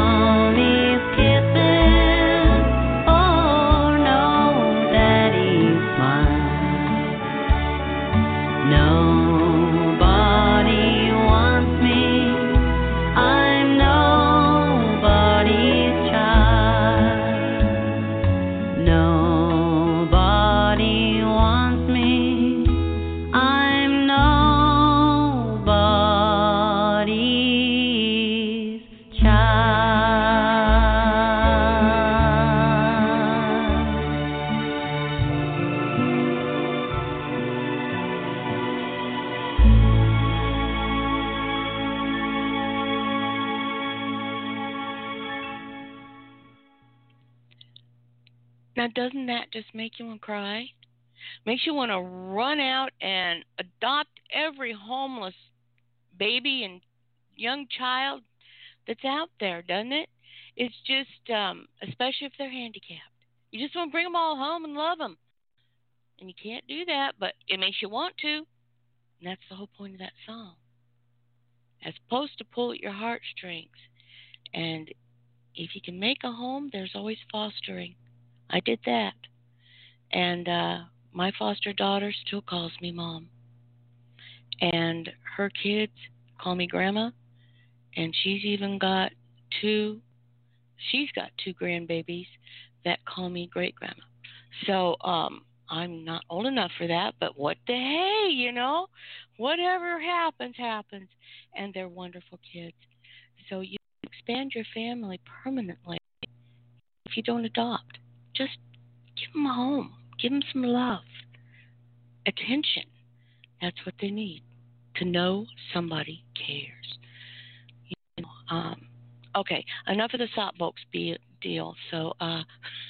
Now, doesn't that just make you want to cry? Makes you want to run out and adopt every homeless baby and young child that's out there, doesn't it? It's just, um, especially if they're handicapped. You just want to bring them all home and love them. And you can't do that, but it makes you want to. And that's the whole point of that song. As opposed to pull at your heartstrings. And if you can make a home, there's always fostering. I did that. And uh, my foster daughter still calls me mom. And her kids call me grandma. And she's even got two, she's got two grandbabies that call me great grandma. So um, I'm not old enough for that, but what the hey, you know? Whatever happens, happens. And they're wonderful kids. So you expand your family permanently if you don't adopt. Just give them a home. Give them some love, attention. That's what they need, to know somebody cares. You know, um, okay, enough of the soapbox be- deal. So, uh,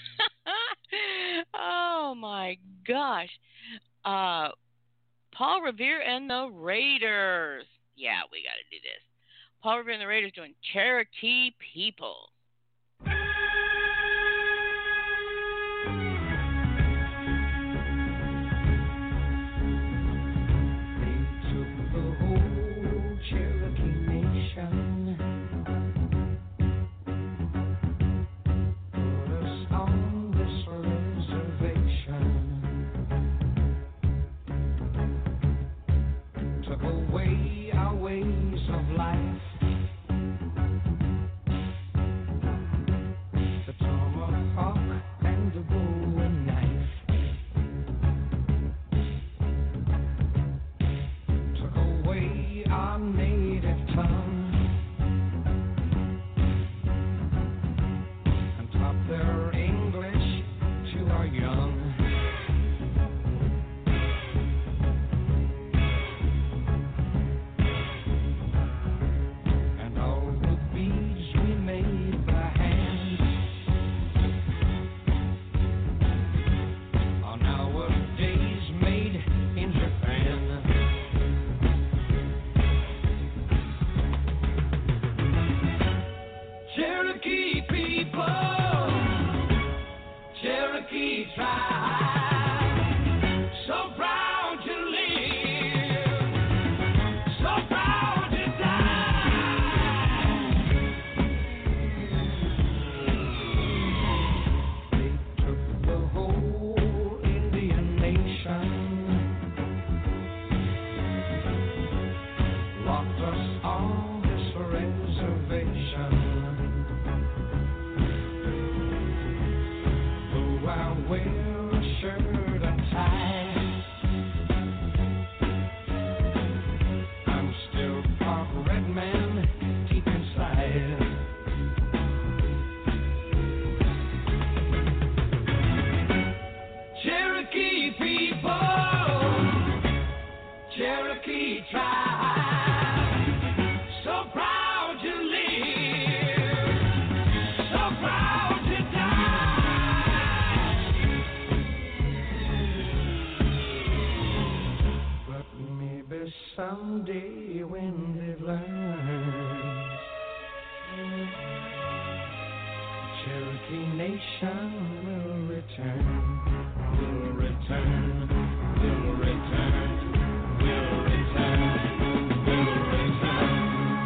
oh my gosh, uh, Paul Revere and the Raiders. Yeah, we got to do this. Paul Revere and the Raiders doing Cherokee People. Someday when they've learned, Cherokee Nation will return, will return, will return, will return, will return.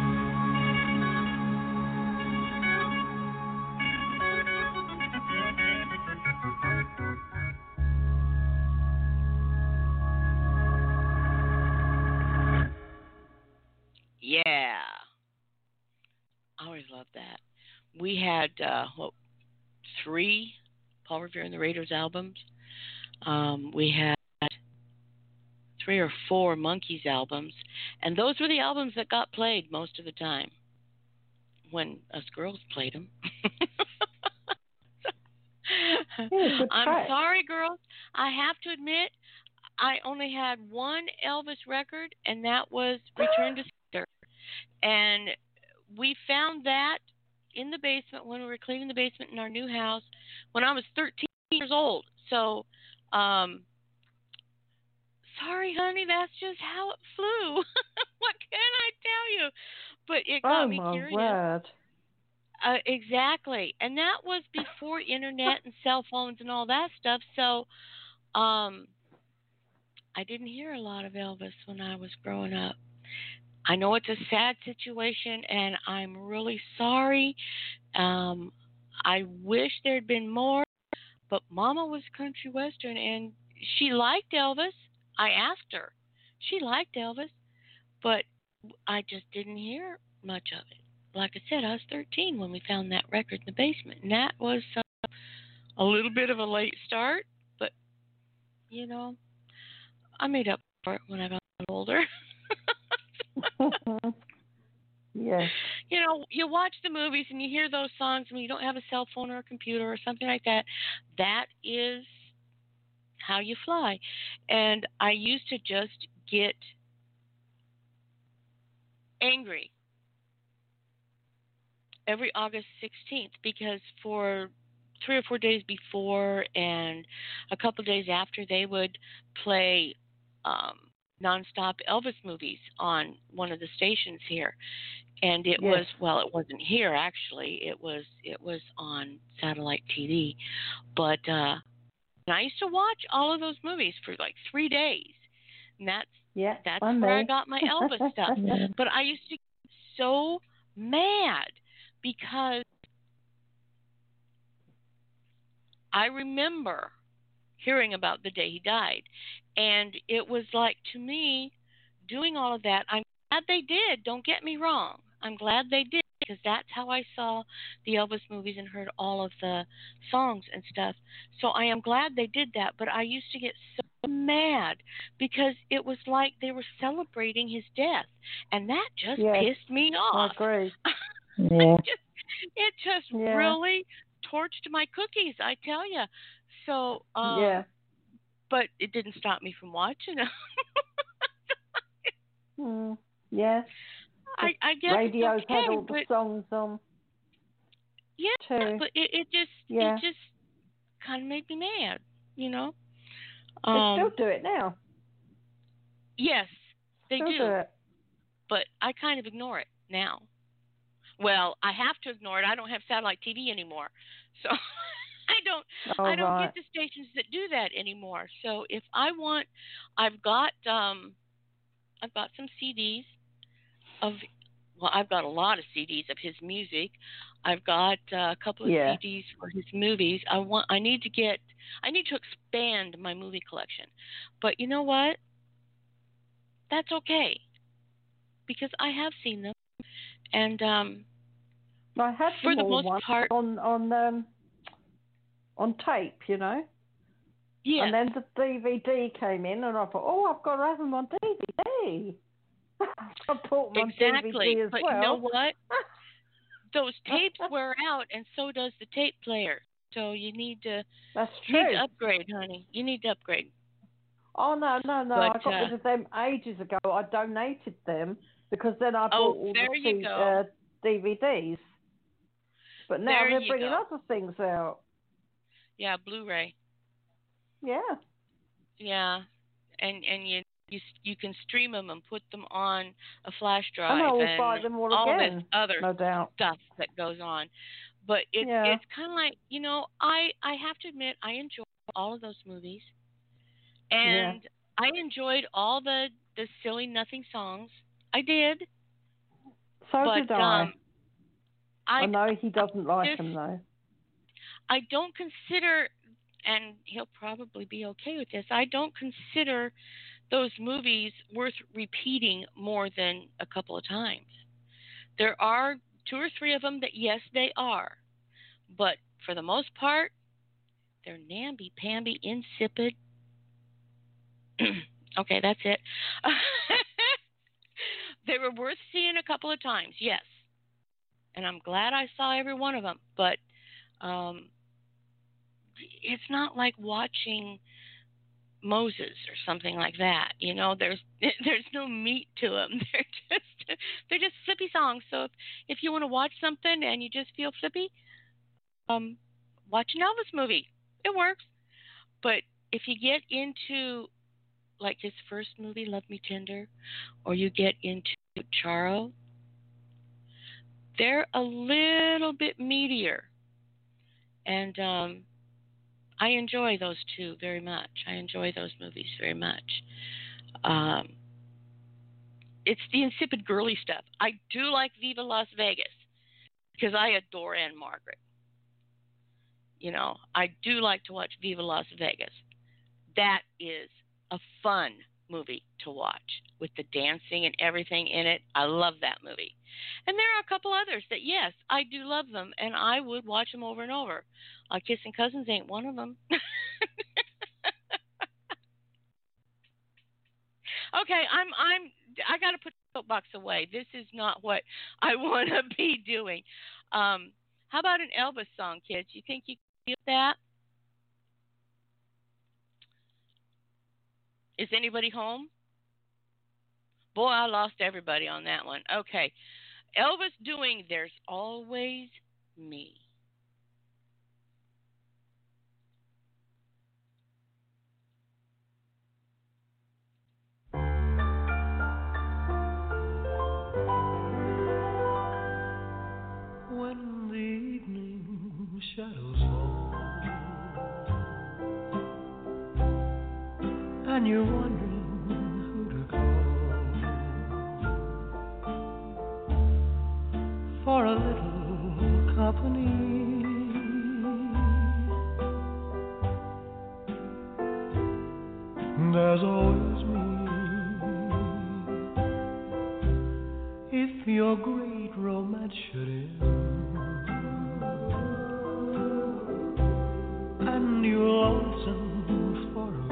Yeah. I always loved that. We had, uh, what, three Paul Revere and the Raiders albums. Um, we had three or four Monkees albums. And those were the albums that got played most of the time when us girls played them. Yeah, good I'm track. sorry, girls. I have to admit, I only had one Elvis record, and that was Return to Sender. And we found that in the basement when we were cleaning the basement in our new house when I was thirteen. years old. So, um, sorry, honey, that's just how it flew. What can I tell you? But it got Oh me my curious. word. Uh, exactly, and that was before internet and cell phones and all that stuff. So, um, I didn't hear a lot of Elvis when I was growing up. I know it's a sad situation, and I'm really sorry. Um, I wish there'd been more, but Mama was country western, and she liked Elvis. I asked her. She liked Elvis, but I just didn't hear much of it. Like I said, I was thirteen when we found that record in the basement, and that was uh, a little bit of a late start, but, you know, I made up for it when I got older. Yes. You know, you watch the movies and you hear those songs when you don't have a cell phone or a computer or something like that. That is how you fly. And I used to just get angry every August sixteenth because for three or four days before and a couple of days after, they would play um, nonstop Elvis movies on one of the stations here. And it Yes. was, well, it wasn't here actually. It was it was on satellite T V. But uh, and I used to watch all of those movies for like three days. And that's Yeah, that's I'm where there. I got my Elvis stuff. But I used to get so mad because I remember hearing about the day he died. And it was like, to me, doing all of that, I'm glad they did. Don't get me wrong. I'm glad they did because that's how I saw the Elvis movies and heard all of the songs and stuff. So I am glad they did that. But I used to get so mad because it was like they were celebrating his death. And that just Yes, pissed me I off. agree. it Yeah. just, it just Yeah. really torched my cookies, I tell you. So, um, Yeah. but it didn't stop me from watching them. Mm, yeah. I, I guess Radio's it's okay, had all the but songs on yeah, too. but it, it just Yeah. it just kind of made me mad, you know. They Um, still do it now. yes, they Still do, do it. but I kind of ignore it now. Well, I have to ignore it. I don't have satellite T V anymore, so I don't Oh, I don't right. get the stations that do that anymore. So if I want, I've got um, I've got some C Ds of, well, I've got a lot of C Ds of his music. I've got uh, a couple of Yeah. C Ds for his movies. I want I need to get I need to expand my movie collection. But you know what? That's okay because I have seen them, and um, I had for them the all most once part, on on um on tape, you know. yes, And then the D V D came in, and I thought, oh, I've got to have them on D V D. I bought them on exactly. D V D as But well. you know what? Those tapes wear out, and so does the tape player. So you need to That's you need true. to upgrade, honey. You need to upgrade. Oh no, no, no! But, I got uh, rid of them ages ago. I donated them because then I Oh, bought all there the you C- go. uh, D V Ds. But now There they're you bringing go. other things out. Yeah, Blu-ray. Yeah. Yeah, and and you you you can stream them and put them on a flash drive And I will and buy them all all again. this other No doubt. stuff that goes on. But it's Yeah. it's kind of like, you know, I I have to admit I enjoy all of those movies, and I enjoyed all the the silly nothing songs. I did, So but did I. um, I I know he doesn't like just- them though. I don't consider, and he'll probably be okay with this, I don't consider those movies worth repeating more than a couple of times. There are two or three of them that, yes, they are. But for the most part, they're namby-pamby, insipid. Okay, that's it. They were worth seeing a couple of times, yes. And I'm glad I saw every one of them. But um, it's not like watching Moses or something like that. You know, there's there's no meat to them. They're just they're just flippy songs. So if, if you want to watch something and you just feel flippy, um, watch an Elvis movie. It works. But if you get into like his first movie, Love Me Tender, or you get into Charo, they're a little bit meatier. And um, I enjoy those two very much. I enjoy those movies very much. Um, it's the insipid girly stuff. I do like Viva Las Vegas because I adore Anne Margaret. You know, I do like to watch Viva Las Vegas. That is a fun movie to watch with the dancing and everything in it. I love that movie. And there are a couple others that, yes, I do love them, and I would watch them over and over. Uh, Kissing Cousins ain't one of them. Okay, I'm I'm I got to put the soapbox away. This is not what I want to be doing. Um, how about an Elvis song, kids? You think you can do that? Is anybody home? Boy, I lost everybody on that one. Okay. Elvis doing There's Always Me. When the evening shadows fall and you're wondering who to call for a little company, there's always me. If your great romance should end and you're lonesome for a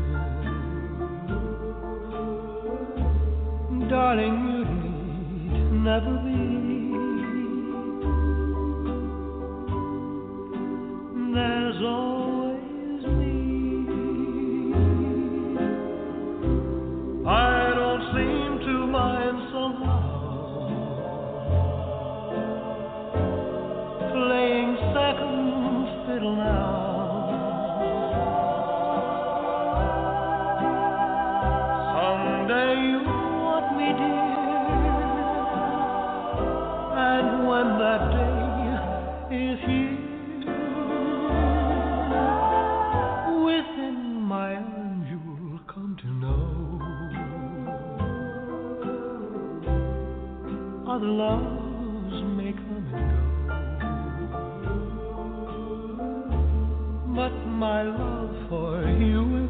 friend, darling, you need never be. There's always me. I don't seem to mind somehow playing second fiddle now. Someday you want me, dear, and when that day is here, within my arms you'll come to know other loves may come and go, but my love for you will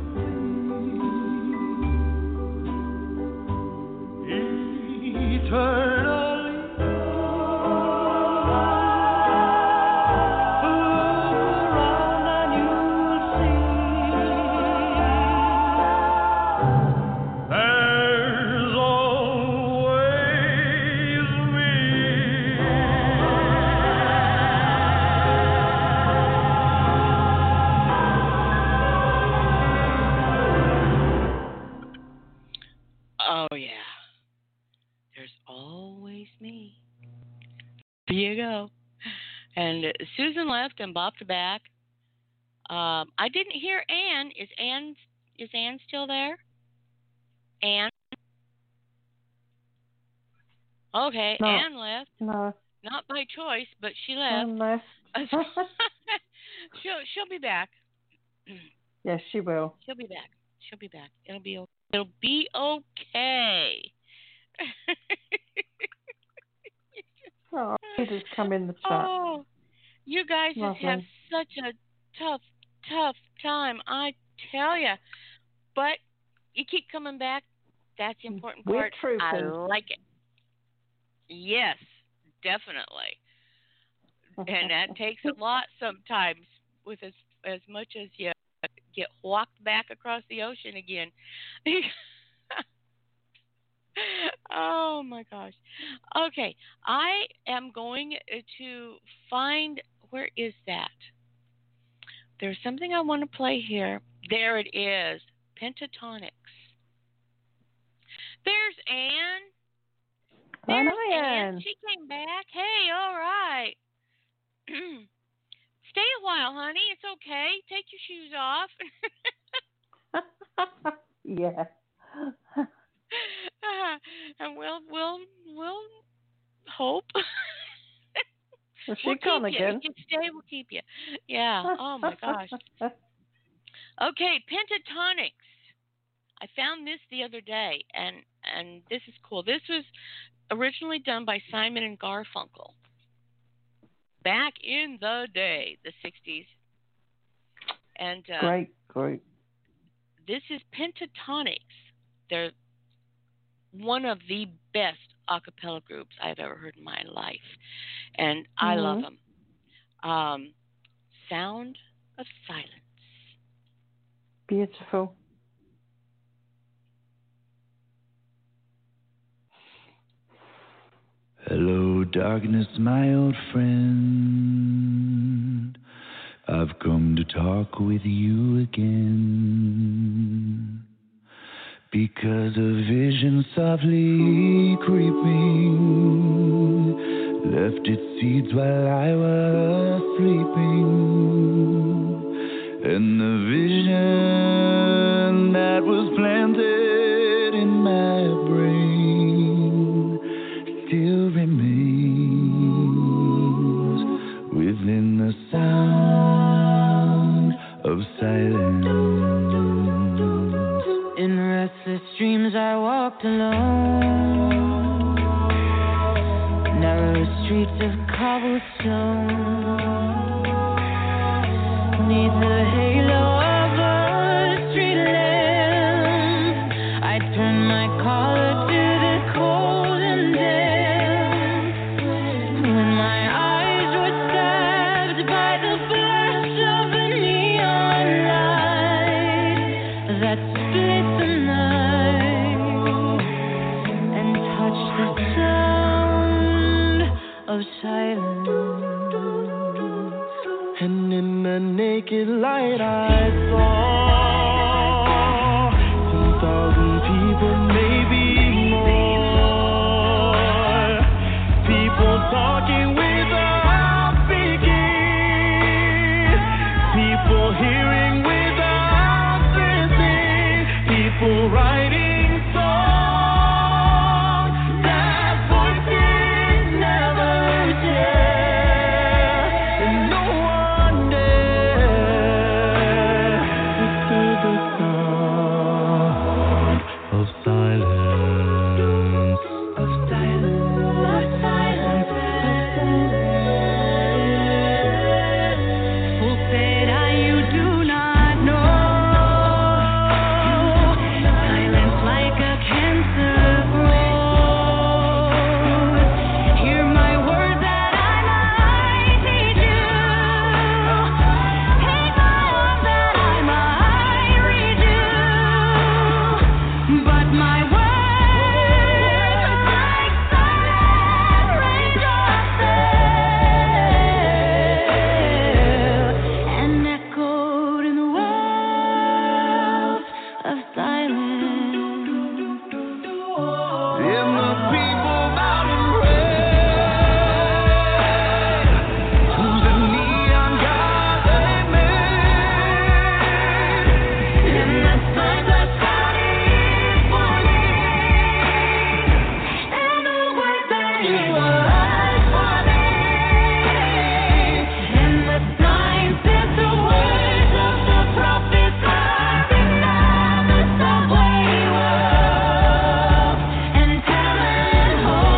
be eternally. Oh, yeah. There's always me. There you go. And Susan left and bopped back. Um, I didn't hear Anne. Is Anne is Anne still there? Anne? Okay, No. Anne left. No, Not by choice, but she I left. left. she'll she'll be back. Yes, she will. She'll be back. She'll be back. It'll be okay. It'll be okay. Oh, he just come in the chat. Oh, you guys just have Lovely. such a tough, tough time, I tell you. But you keep coming back. That's the important We're part. I troopers. like it. Yes, definitely. And that takes a lot sometimes, with as as much as you get walked back across the ocean again. Oh my gosh. Okay, I am going to find, where is that? There's something I want to play here. There it is. Pentatonics. There's Anne. There's Hi, Anne. Anne. She came back. Hey, all right. stay a while, honey. It's okay. Take your shoes off. Yeah. and we'll we'll we'll hope. Well, she we'll come keep you. again. If you stay, we'll keep you. Yeah. Oh my gosh. Okay, pentatonics. I found this the other day, and and this is cool. This was originally done by Simon and Garfunkel back in the day, the sixties. And uh, Great, great. this is Pentatonics. They're one of the best a cappella groups I've ever heard in my life, and I Mhm. love them. Um, Sound of Silence. Beautiful. Hello, darkness, my old friend. I've come to talk with you again. Because a vision softly creeping left its seeds while I was sleeping. And the vision that was planted in my brain still remains within the sound of silence. In restless dreams I walked alone, narrow streets of cobblestone, neath the halo of a street lamp, I turned my collar to the cold and damp. When my eyes were stabbed by the flash of a neon light that split the night and touched the sound of silence. And in the naked light I saw ten thousand people, maybe more. People talking without speaking. People hearing without listening. People writing songs that voices never share. And no one dare disturb the sound of silence. Of silence. Of silence. Of silence. Fool said I, you do not know. Silence like a cancer grows. Hear my words that I might teach you. Take my arms that I might read you. But my words like silent raindrops fell and echoed in the wells of silence. And the people bowed and prayed to the neon god they made. And the signs are shouting for me, and the words that he was for me, and the signs that the words of the prophets are written on the subway walls and telling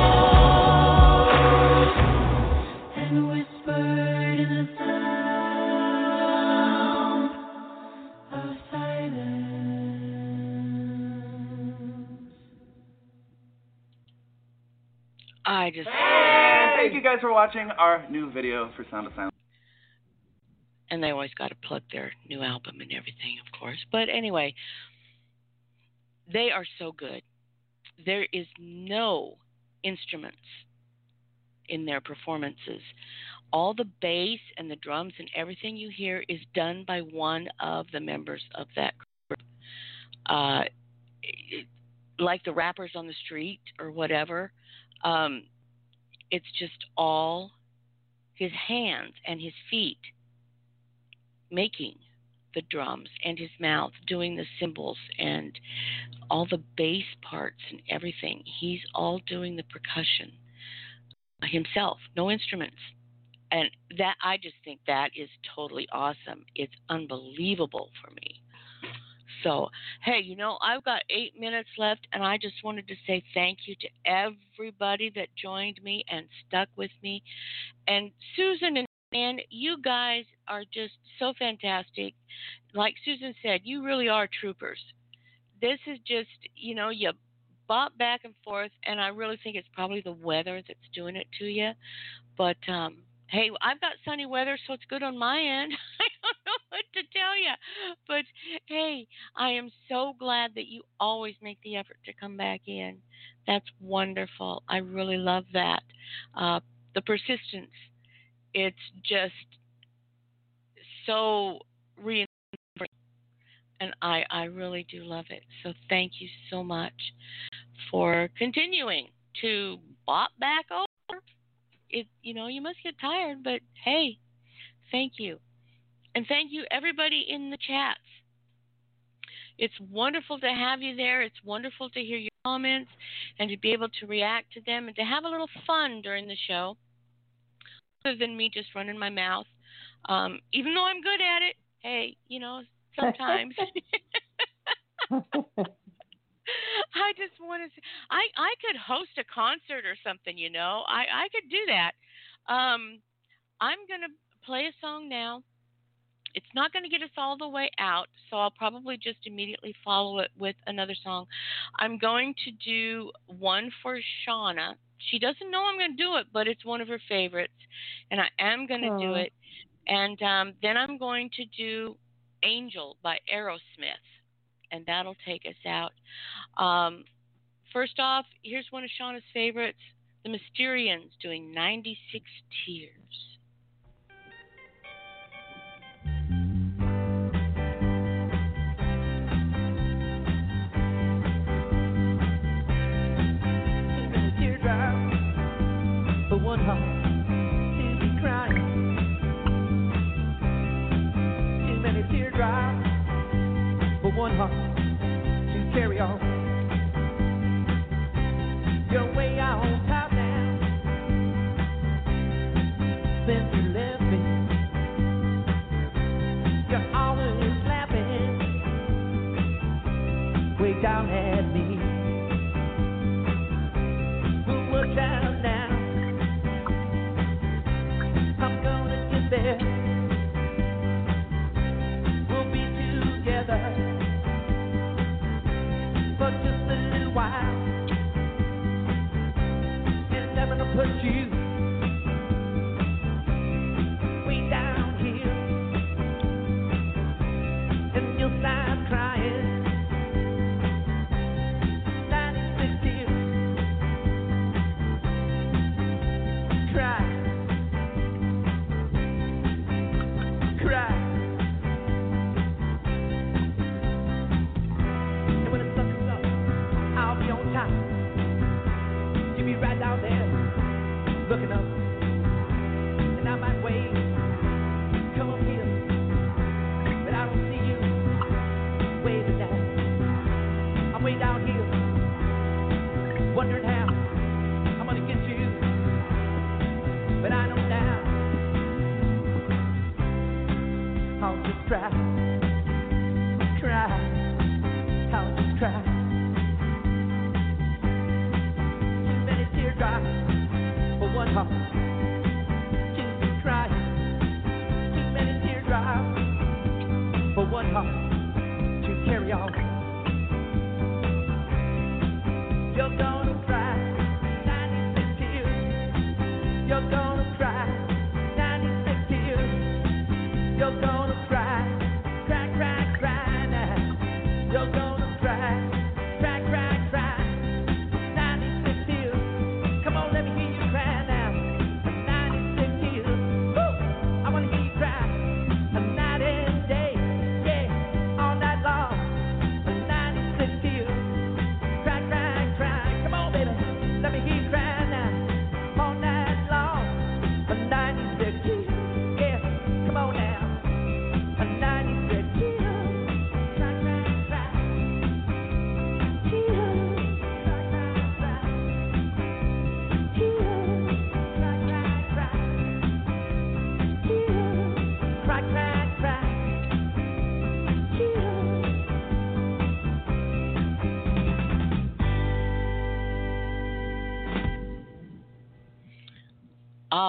hope and whispered in the sound of silence. I just And thank you guys for watching our new video for Sound of Silence. and they always got to plug their new album and everything, of course. But anyway, they are so good. There is no instruments in their performances. All the bass and the drums and everything you hear is done by one of the members of that group. Uh, it- like the rappers on the street or whatever. Um, it's just all his hands and his feet making the drums and his mouth doing the cymbals and all the bass parts and everything. He's all doing the percussion himself, no instruments. And that, I just think that is totally awesome. It's unbelievable for me. So, hey, you know, I've got eight minutes left, and I just wanted to say thank you to everybody that joined me and stuck with me. And Susan and Ann, you guys are just so fantastic. Like Susan said, you really are troopers. This is just, you know, you bop back and forth, and I really think it's probably the weather that's doing it to you. But, um, hey, I've got sunny weather, so it's good on my end. I don't know what to tell you. But, hey, I am so glad that you always make the effort to come back in. That's wonderful. I really love that. Uh, the persistence, it's just so reinforcing, and I, I really do love it. So thank you so much for continuing to bop back over. It, you know, you must get tired, but hey, thank you. And thank you, everybody in the chats. It's wonderful to have you there. It's wonderful to hear your comments and to be able to react to them and to have a little fun during the show, other than me just running my mouth. Um, even though I'm good at it, hey, you know, sometimes. I just want to. I I could host a concert or something, you know. I I could do that. Um, I'm gonna play a song now. It's not going to get us all the way out, so I'll probably just immediately follow it with another song. I'm going to do one for Shauna. She doesn't know I'm going to do it, but it's one of her favorites, and I am going to Aww. do it. And um, then I'm going to do Angel by Aerosmith, and that'll take us out. Um, first off, here's one of Shauna's favorites, the Mysterians doing ninety-six Tears. For one heart to be crying, too many teardrops for one heart to carry on. You're way out on top now since you left me. You're always laughing way down at me. We'll work out now. I'm gonna get there. We'll be together for just a little while. And never to put you way down here. And you'll start crying. ninety-six tears. Cry. Cry. And when the sun comes up, I'll be on top. You'll be right down there, looking up. And I might wait, come up here, but I don't see you waving down. I'm way down here, wondering how I'm gonna get you, but I know now. I'll just try, try, I'll just try. Too many teardrops for one heart to be crying. Too many teardrops for one heart to carry on. You're gonna cry ninety-six tears. You're gonna cry ninety-six tears. You're gonna cry, cry, cry, cry now. You're gonna cry, cry, cry, cry. ninety-six tears. Come on, let me hear you cry now. ninety-six tears. Woo! I wanna hear you cry. A night and day, yeah, all night long.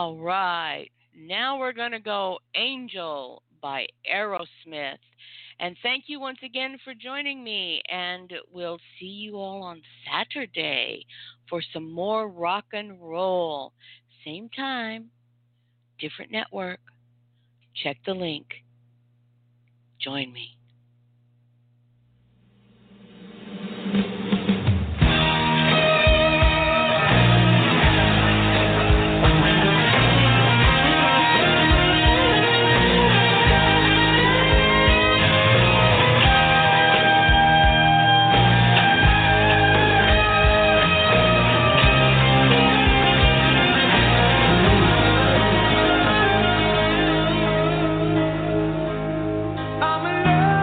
All right. Now we're going to go Angel by Aerosmith. And thank you once again for joining me. And we'll see you all on Saturday for some more rock and roll. Same time, different network. Check the link. Join me. I'm in love.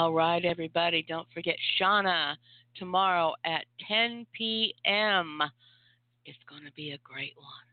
All right, everybody. Don't forget Shauna tomorrow at ten p.m. It's going to be a great one.